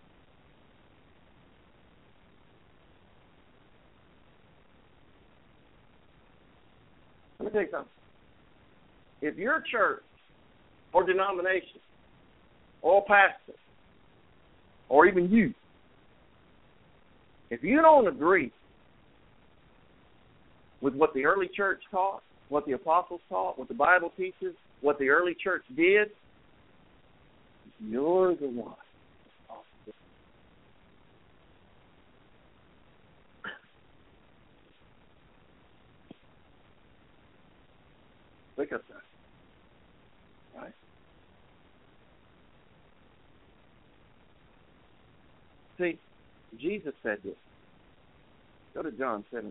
Let me tell you something. If your church or denomination or pastor or even you, if you don't agree with what the early church taught, what the apostles taught, what the Bible teaches, what the early church did, you're the one. Think of that. Right? See, Jesus said this. Go to John 17.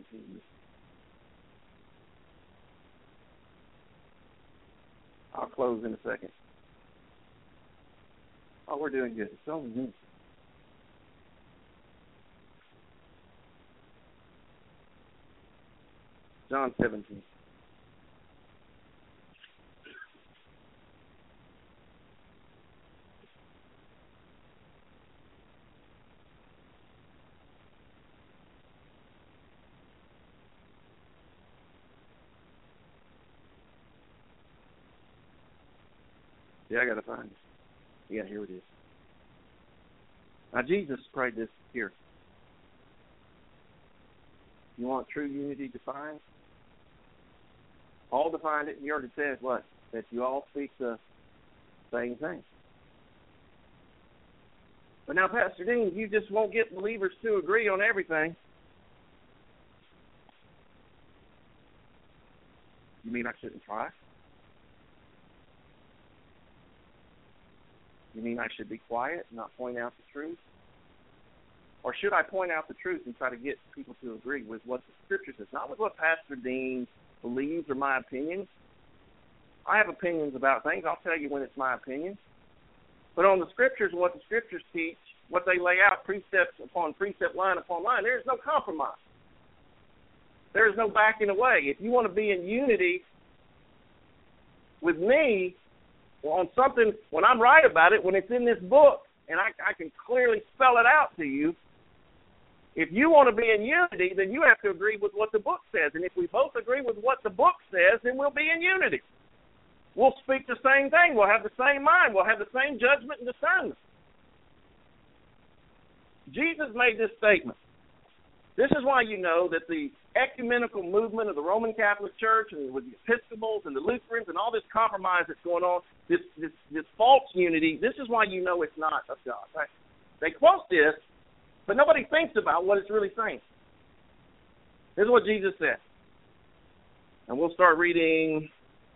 I'll close in a second. Oh, we're doing good. It's only me. John 17. Yeah, I got to find it. Yeah, here it is. Now, Jesus prayed this here. You want true unity defined? Paul defined it. He already said what? That you all speak the same thing. But now, Pastor Dean, you just won't get believers to agree on everything. You mean I shouldn't try? You mean I should be quiet and not point out the truth? Or should I point out the truth and try to get people to agree with what the Scripture says, not with what Pastor Dean believes or my opinions? I have opinions about things. I'll tell you when it's my opinion. But on the Scriptures and what the Scriptures teach, what they lay out, precept upon precept, line upon line, there is no compromise. There is no backing away. If you want to be in unity with me on something, when I'm right about it, when it's in this book, and I can clearly spell it out to you, if you want to be in unity, then you have to agree with what the book says. And if we both agree with what the book says, then we'll be in unity. We'll speak the same thing. We'll have the same mind. We'll have the same judgment and discernment. Jesus made this statement. This is why you know that the ecumenical movement of the Roman Catholic Church and with the Episcopals and the Lutherans and all this compromise that's going on, this false unity, this is why you know it's not of God. Right? They quote this, but nobody thinks about what it's really saying. This is what Jesus said. And we'll start reading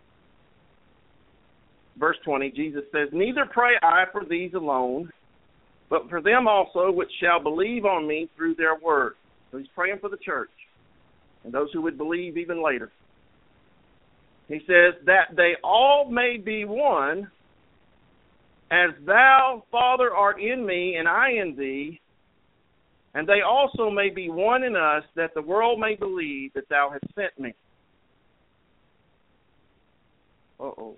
verse 20. Jesus says, "Neither pray I for these alone, but for them also which shall believe on me through their word." So he's praying for the church and those who would believe even later. He says, "That they all may be one, as thou, Father, art in me, and I in thee, and they also may be one in us, that the world may believe that thou hast sent me." Uh-oh.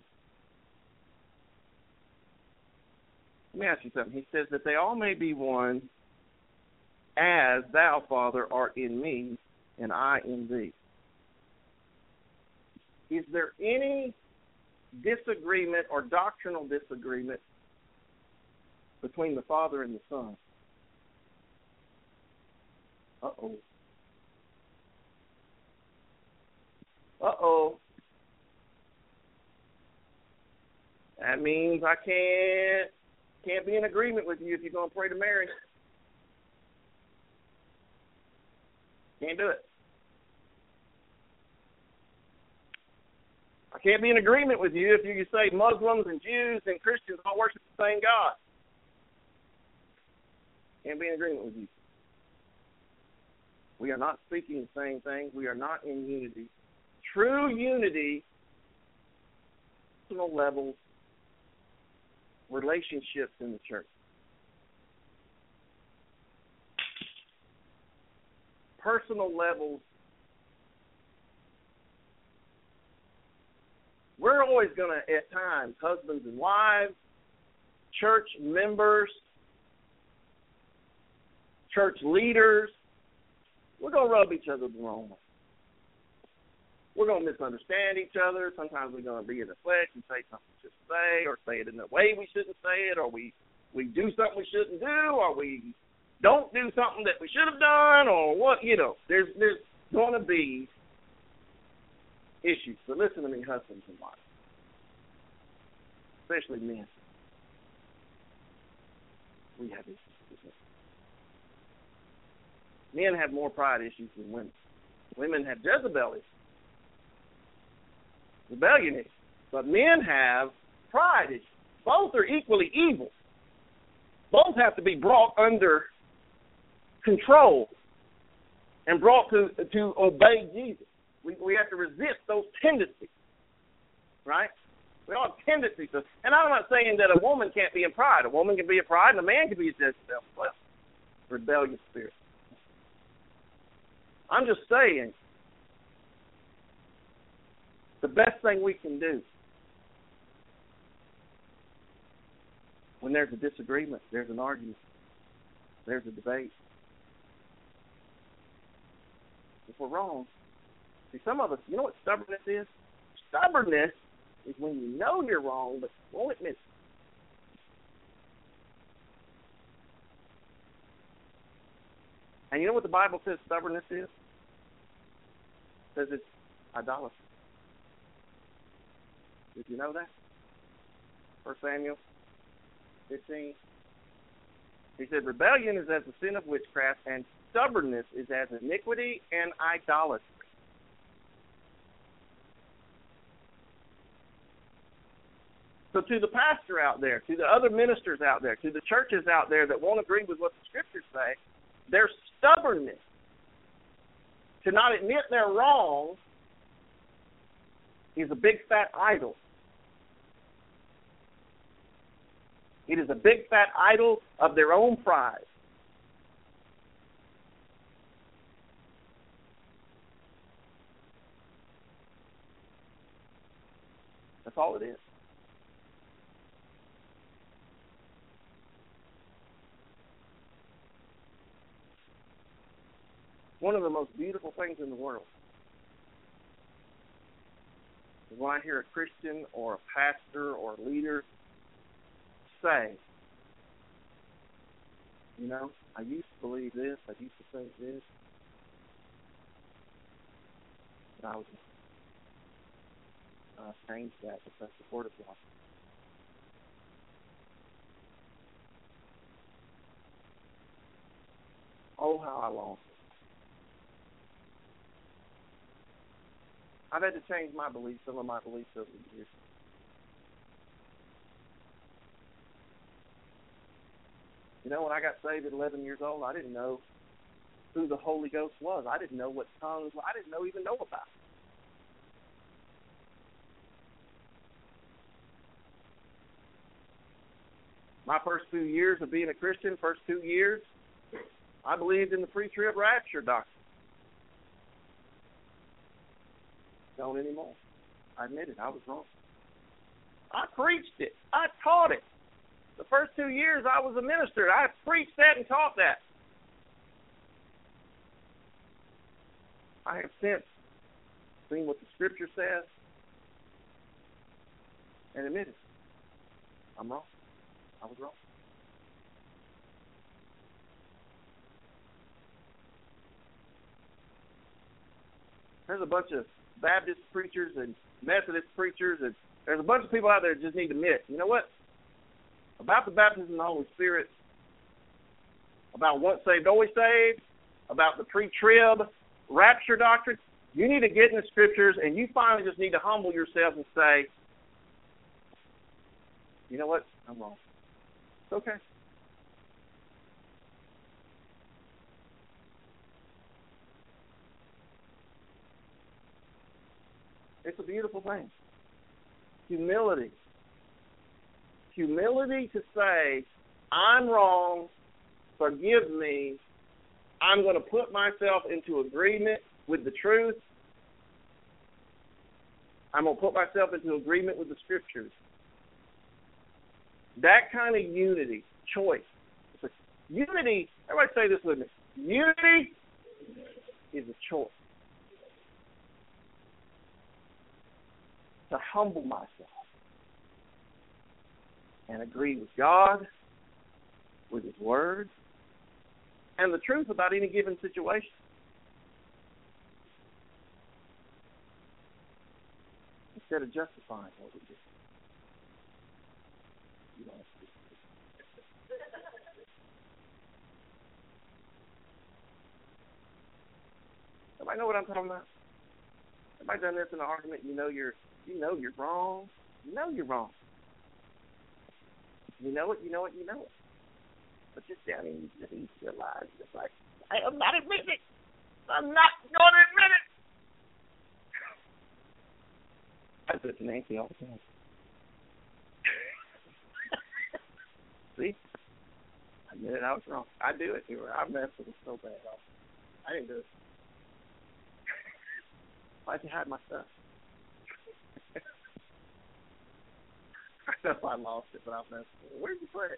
Let me ask you something. He says that they all may be one, as thou, Father, art in me, and I in thee. Is there any disagreement or doctrinal disagreement between the Father and the Son? Uh-oh. Uh-oh. That means I can't be in agreement with you if you're going to pray to Mary. Can't do it. I can't be in agreement with you if you say Muslims and Jews and Christians all worship the same God. Can't be in agreement with you. We are not speaking the same thing. We are not in unity. True unity, personal level relationships in the church. Personal levels. We're always going to, at times, husbands and wives, church members, church leaders, we're going to rub each other the wrong way. We're going to misunderstand each other. Sometimes we're going to be in the flesh and say something we shouldn't say, or say it in a way we shouldn't say it, or we do something we shouldn't do, or we don't do something that we should have done, or what, you know. There's going to be issues. So listen to me, husbands and wives, especially men. We have issues. Men have more pride issues than women. Women have Jezebel issues, rebellion issues. But men have pride issues. Both are equally evil. Both have to be brought under control and brought to obey Jesus. We have to resist those tendencies, right? We all have tendencies. And I'm not saying that a woman can't be in pride. A woman can be in pride, and a man can be a Jezebel. Well, rebellious spirit. I'm just saying the best thing we can do when there's a disagreement, there's an argument, there's a debate. If we're wrong, see, some of us, you know what stubbornness is? Stubbornness is when you know you're wrong, but won't admit it. And you know what the Bible says stubbornness is? It says it's idolatry. Did you know that? 1 Samuel 15. He said, rebellion is as the sin of witchcraft, and stubbornness is as iniquity and idolatry. So to the pastor out there, to the other ministers out there, to the churches out there that won't agree with what the Scriptures say, their stubbornness to not admit they're wrong is a big fat idol. It is a big fat idol of their own pride. That's all it is. One of the most beautiful things in the world is when I hear a Christian or a pastor or a leader say, you know, I used to believe this, I used to think this, but I changed that because the Word of God. Oh, how I long. I've had to change my beliefs, some of my beliefs over the years. You know, when I got saved at 11 years old, I didn't know who the Holy Ghost was. I didn't know what tongues were. I didn't even know about it. My first 2 years of being a Christian, first 2 years, I believed in the pre-trib rapture doctrine. Don't anymore. I admit it. I was wrong. I preached it. I taught it. The first 2 years I was a minister. I preached that and taught that. I have since seen what the Scripture says and admitted I'm wrong. I was wrong. There's a bunch of Baptist preachers and Methodist preachers, and there's a bunch of people out there that just need to admit, you know what? About the baptism of the Holy Spirit, about once saved, always saved, about the pre-trib rapture doctrine, you need to get in the Scriptures and you finally just need to humble yourself and say, you know what? I'm wrong. It's okay. It's a beautiful thing. Humility. Humility to say, I'm wrong, forgive me, I'm going to put myself into agreement with the truth. I'm going to put myself into agreement with the Scriptures. That kind of unity, choice. Unity, everybody say this with me. Unity is a choice. To humble myself and agree with God, with His Word, and the truth about any given situation. Instead of justifying what we do. You don't have to do it. Everybody know what I'm talking about? Everybody done this in an argument, you know you're wrong. You know you're wrong. You know it. But just down in your lives, just like, I am not admitting it. I'm not going to admit it. I do it to Nancy all the time. See? I admit it, I was wrong. I do it to her. I messed with it so bad. I didn't do it. Why'd you hide my stuff? I know I lost it, but I messed with it. Where'd you put it?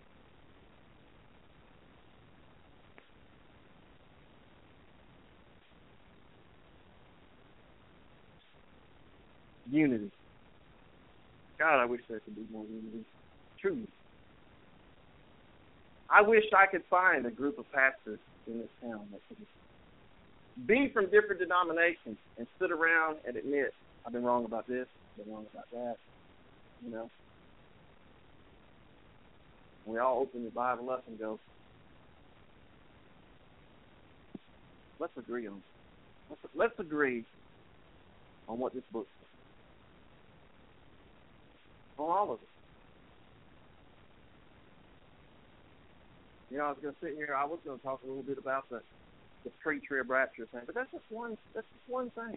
Unity. God, I wish there could be more unity. True unity. I wish I could find a group of pastors in this town that could be from different denominations and sit around and admit, I've been wrong about this, I've been wrong about that, you know. We all open the Bible up and go, let's agree on it. Let's agree on what this book says. On all of it. You know, I was going to sit here, I was going to talk a little bit about the pre-trib rapture thing, but that's just one thing.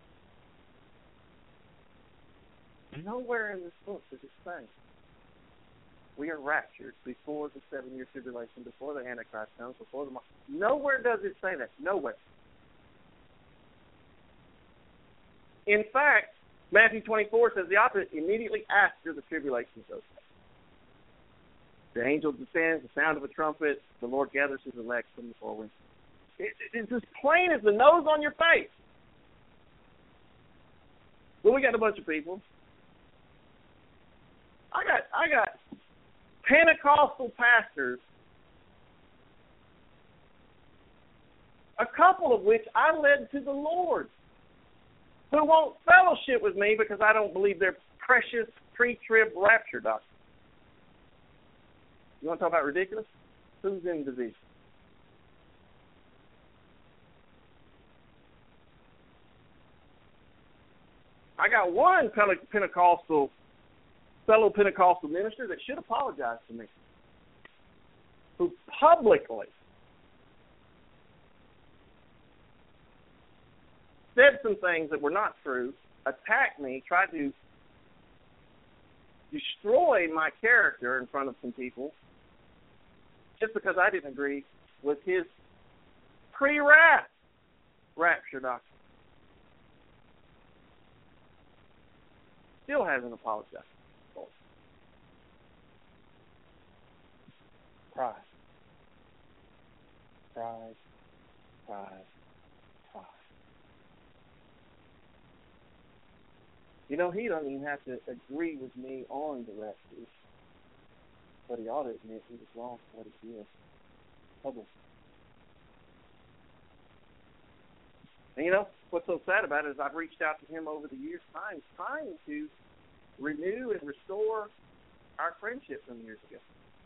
Nowhere in this book does it say we are raptured before the 7-year tribulation, before the Antichrist comes, before the... Nowhere does it say that. Nowhere. In fact, Matthew 24 says the opposite immediately after the tribulation goes. The angel descends, the sound of a trumpet, the Lord gathers his elect from the four winds. It's as plain as the nose on your face. Well, we got a bunch of people. I got Pentecostal pastors, a couple of which I led to the Lord, who won't fellowship with me because I don't believe their precious pre-trib rapture doctrine. You want to talk about ridiculous? Who's in division? I got one fellow Pentecostal minister that should apologize to me, who publicly said some things that were not true, attacked me, tried to destroy my character in front of some people, just because I didn't agree with his pre-wrath rapture doctrine. Still hasn't apologized. Pride. Pride. Pride. Pride. You know, he doesn't even have to agree with me on the rapture, but he ought to admit he was wrong for what he did. Public. And you know, what's so sad about it is I've reached out to him over the years, trying to renew and restore our friendship from years ago.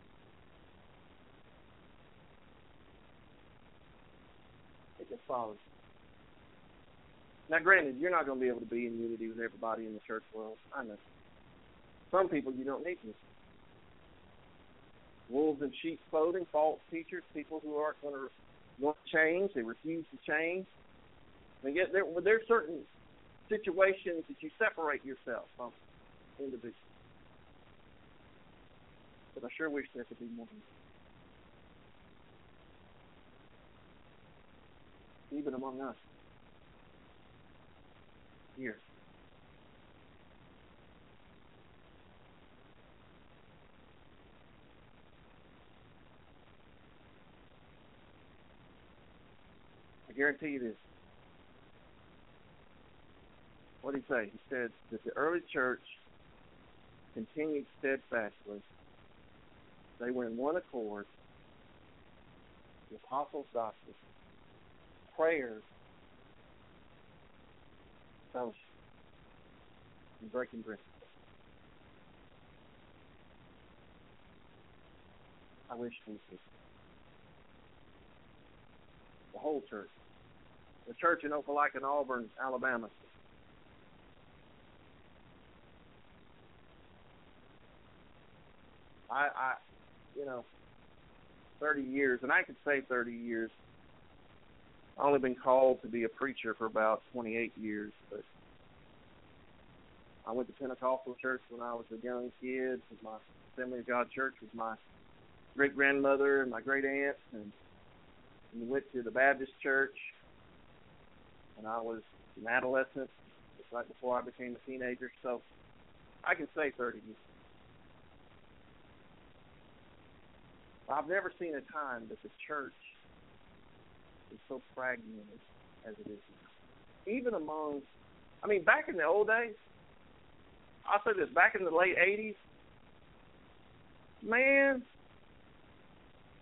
It just follows. Now, granted, you're not going to be able to be in unity with everybody in the church world. I know. Some people you don't need to. Wolves in sheep's clothing, false teachers, people who aren't going to change. They refuse to change. And yet there's certain situations that you separate yourself from individuals. But I sure wish there could be more. Even among us. Here. I guarantee you this. What did he say? He said that the early church continued steadfastly. They were in one accord. The apostles' doctrine, prayers, fellowship, and breaking bread. I wish we could. The whole church. The church in Opelika, Auburn, Alabama. I 30 years, and I could say 30 years. I've only been called to be a preacher for about 28 years, but I went to Pentecostal church when I was a young kid. My Assembly of God church was my great-grandmother and my great-aunt, and we went to the Baptist church when I was an adolescent, just right before I became a teenager, so I can say 30 years. I've never seen a time that the church is so fragmented as it is now. Even among, back in the old days, I'll say this, back in the late 80s, man,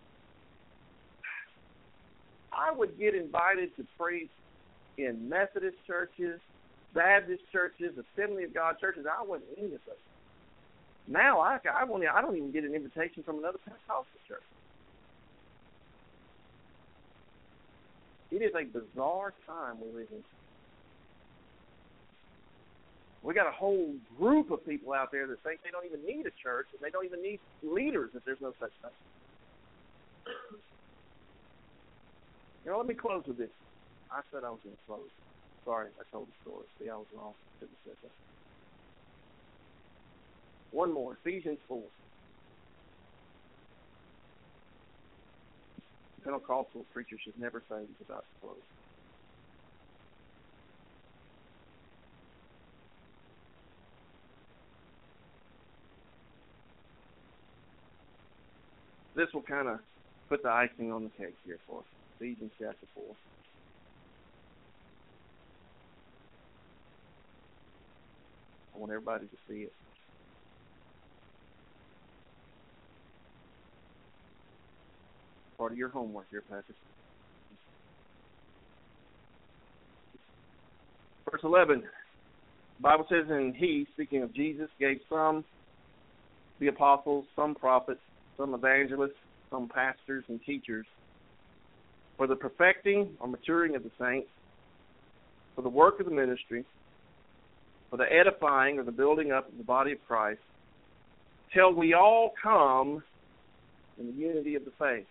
I would get invited to preach in Methodist churches, Baptist churches, Assembly of God churches. I wasn't any of those. Now I don't even get an invitation from another Pentecostal church. It is a bizarre time we live in. We got a whole group of people out there that think they don't even need a church and they don't even need leaders if there's no such thing. Let me close with this. I said I was going to close. Sorry, I told the story. See, I was wrong. Shouldn't have said that. One more, Ephesians 4. Pentecostal preachers should never say he's about to close. This will kind of put the icing on the cake here for us. Ephesians chapter 4. I want everybody to see it. Part of your homework here, Patrick. Verse 11. The Bible says, and he, speaking of Jesus, gave some the apostles, some prophets, some evangelists, some pastors and teachers, for the perfecting or maturing of the saints, for the work of the ministry, for the edifying or the building up of the body of Christ, till we all come in the unity of the faith.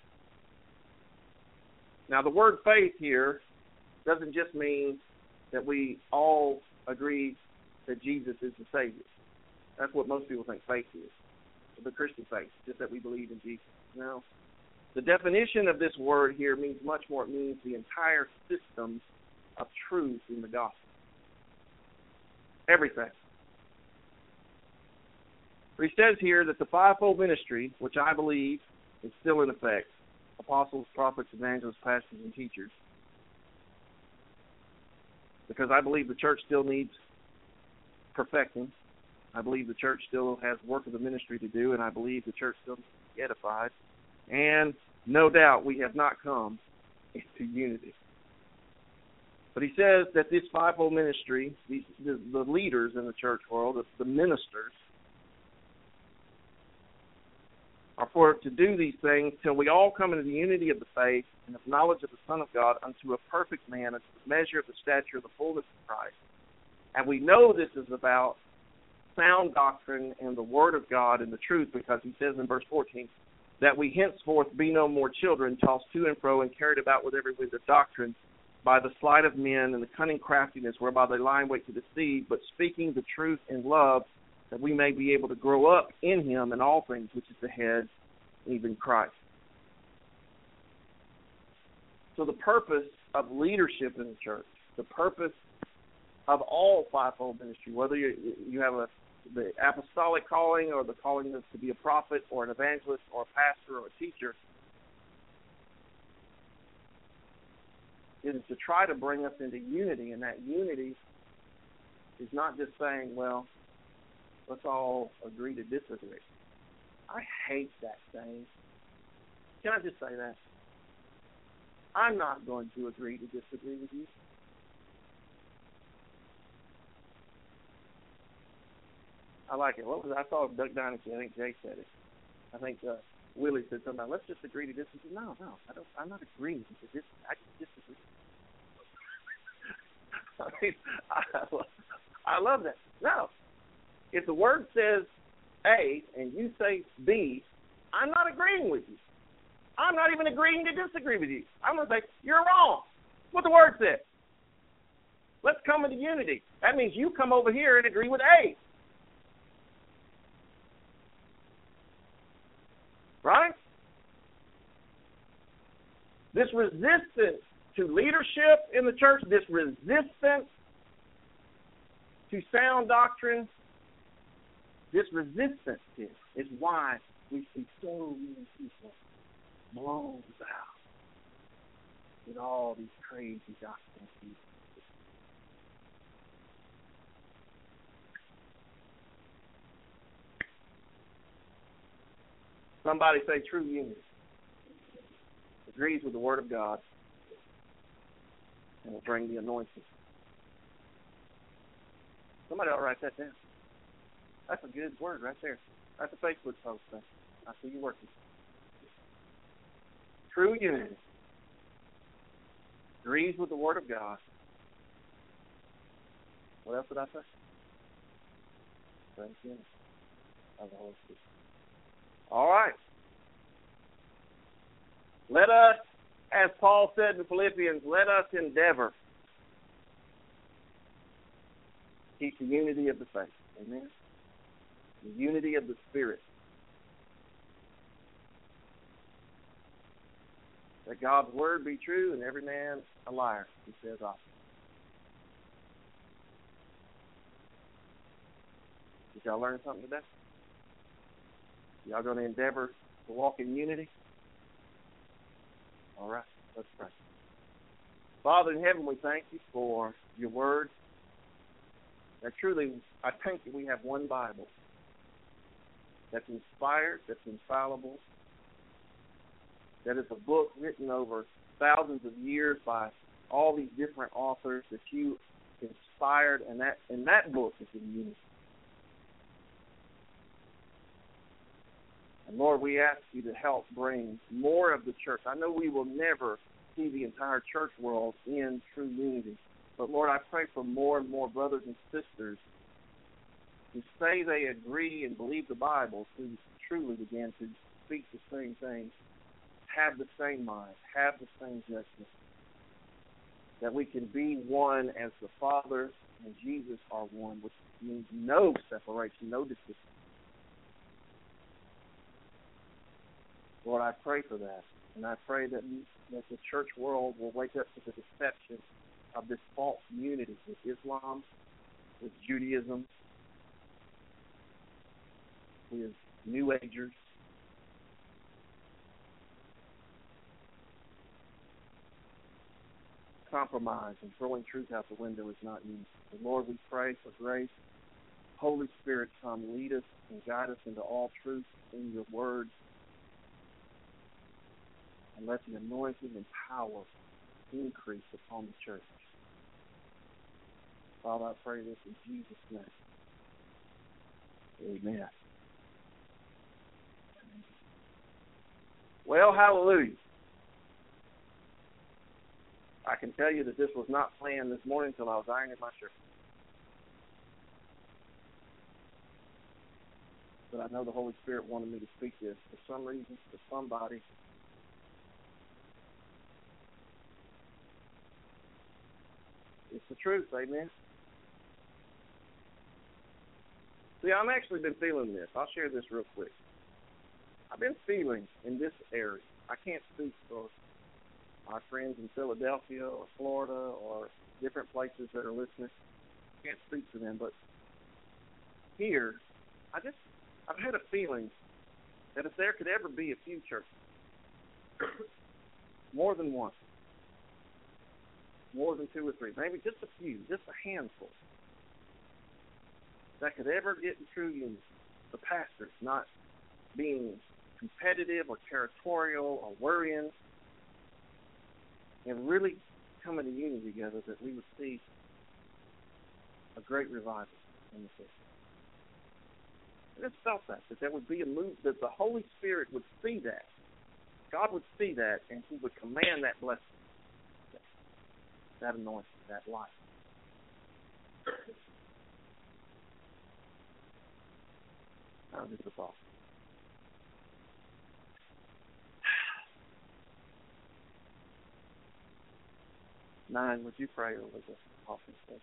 Now, the word faith here doesn't just mean that we all agree that Jesus is the Savior. That's what most people think faith is, the Christian faith, just that we believe in Jesus. No. The definition of this word here means much more. It means the entire system of truth in the gospel. Everything. But he says here that the fivefold ministry, which I believe is still in effect, apostles, prophets, evangelists, pastors, and teachers, because I believe the church still needs perfecting. I believe the church still has work of the ministry to do, and I believe the church still needs to be edified. And no doubt we have not come into unity. But he says that this fivefold ministry, the leaders in the church world, the ministers, are for to do these things till we all come into the unity of the faith and of knowledge of the Son of God unto a perfect man, unto the measure of the stature of the fullness of Christ. And we know this is about sound doctrine and the Word of God and the truth, because he says in verse 14, that we henceforth be no more children, tossed to and fro and carried about with every wind of doctrine, by the sleight of men and the cunning craftiness whereby they lie in wait to deceive, but speaking the truth in love, that we may be able to grow up in him in all things, which is the head, even Christ. So the purpose of leadership in the church, the purpose of all fivefold ministry, whether you have the apostolic calling or the calling to be a prophet or an evangelist or a pastor or a teacher, is to try to bring us into unity. And that unity is not just saying, well, let's all agree to disagree. I hate that saying. Can I just say that? I'm not going to agree to disagree with you. I like it. What was it? I saw Duck Dynasty. I think Jay said it. I think Willie said something about, let's just agree to disagree. No, I'm not agreeing to disagree. I just disagree. I mean, I love that. No. If the word says A and you say B, I'm not agreeing with you. I'm not even agreeing to disagree with you. I'm going to say, you're wrong. That's what the word said. Let's come into unity. That means you come over here and agree with A. Right? This resistance to leadership in the church, this resistance to sound doctrine, this resistance is why we see so many people blown out with all these crazy doctrines. Somebody say true unity agrees with the Word of God and will bring the anointing. Somebody ought to write that down. That's a good word right there. That's a Facebook post thing. I see you working. True unity agrees with the Word of God. What else did I say? Brings unity of the Holy Spirit. All right. Let us, as Paul said in Philippians, let us endeavor to keep the unity of the faith. Amen. The unity of the Spirit. That God's word be true and every man a liar, he says often. Did y'all learn something today? Y'all going to endeavor to walk in unity? All right, let's pray. Father in heaven, we thank you for your word. That truly, I thank you we have one Bible that's inspired, that's infallible, that is a book written over thousands of years by all these different authors that you inspired, and that book is in unity. And Lord, we ask you to help bring more of the church. I know we will never see the entire church world in true unity, but Lord, I pray for more and more brothers and sisters who say they agree and believe the Bible to truly begin to speak the same thing, have the same mind, have the same judgment, that we can be one as the Father and Jesus are one, which means no separation, no division. Lord, I pray for that, and I pray that the church world will wake up to the deception of this false unity with Islam, with Judaism, with New Agers. Compromise and throwing truth out the window is not unity. So Lord, we pray for grace. Holy Spirit, come lead us and guide us into all truth in your word. And let the anointing and power increase upon the church. Father, I pray this in Jesus' name. Amen. Well, hallelujah. I can tell you that this was not planned this morning until I was ironing my shirt. But I know the Holy Spirit wanted me to speak this for some reason, for somebody. It's the truth, amen? See, I've actually been feeling this. I'll share this real quick. I've been feeling in this area. I can't speak for my friends in Philadelphia or Florida or different places that are listening. I can't speak for them, but here, I've had a feeling that if there could ever be a few churches, more than one, more than two or three, maybe just a few, just a handful, that could ever get in true unity, the pastors not being competitive or territorial or worrying, and really coming to unity together, that we would see a great revival in the city. I just felt that there would be a move, that the Holy Spirit would see that. God would see that, and he would command that blessing, that anointing, that life. Now, just a thought. Nine, would you pray over the offering station?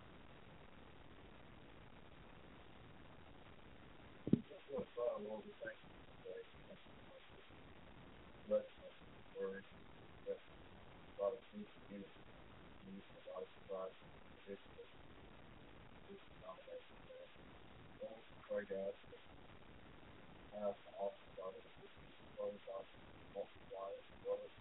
Lord, we thank you today. Bless the word. Bless a lot of things in it. A lot of surprise. This denomination. Lord, we pray, God, that have the office of it. Pray, God, multiply it, grow it.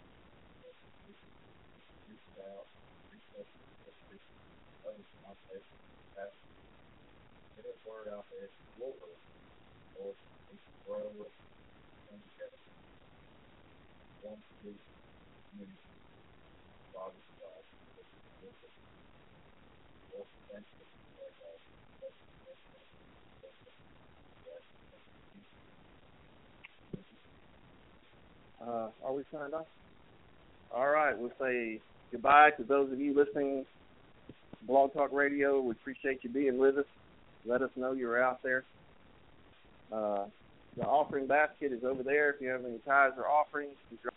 Reach out, reach up to other denominations. Get a word out there. Lord, Lord, we grow it. Come together. One, two, community. Father, God. Are we signed off? All right, we'll say goodbye to those of you listening to Blog Talk Radio. We appreciate you being with us. Let us know you're out there. The offering basket is over there. If you have any tithes or offerings, you drop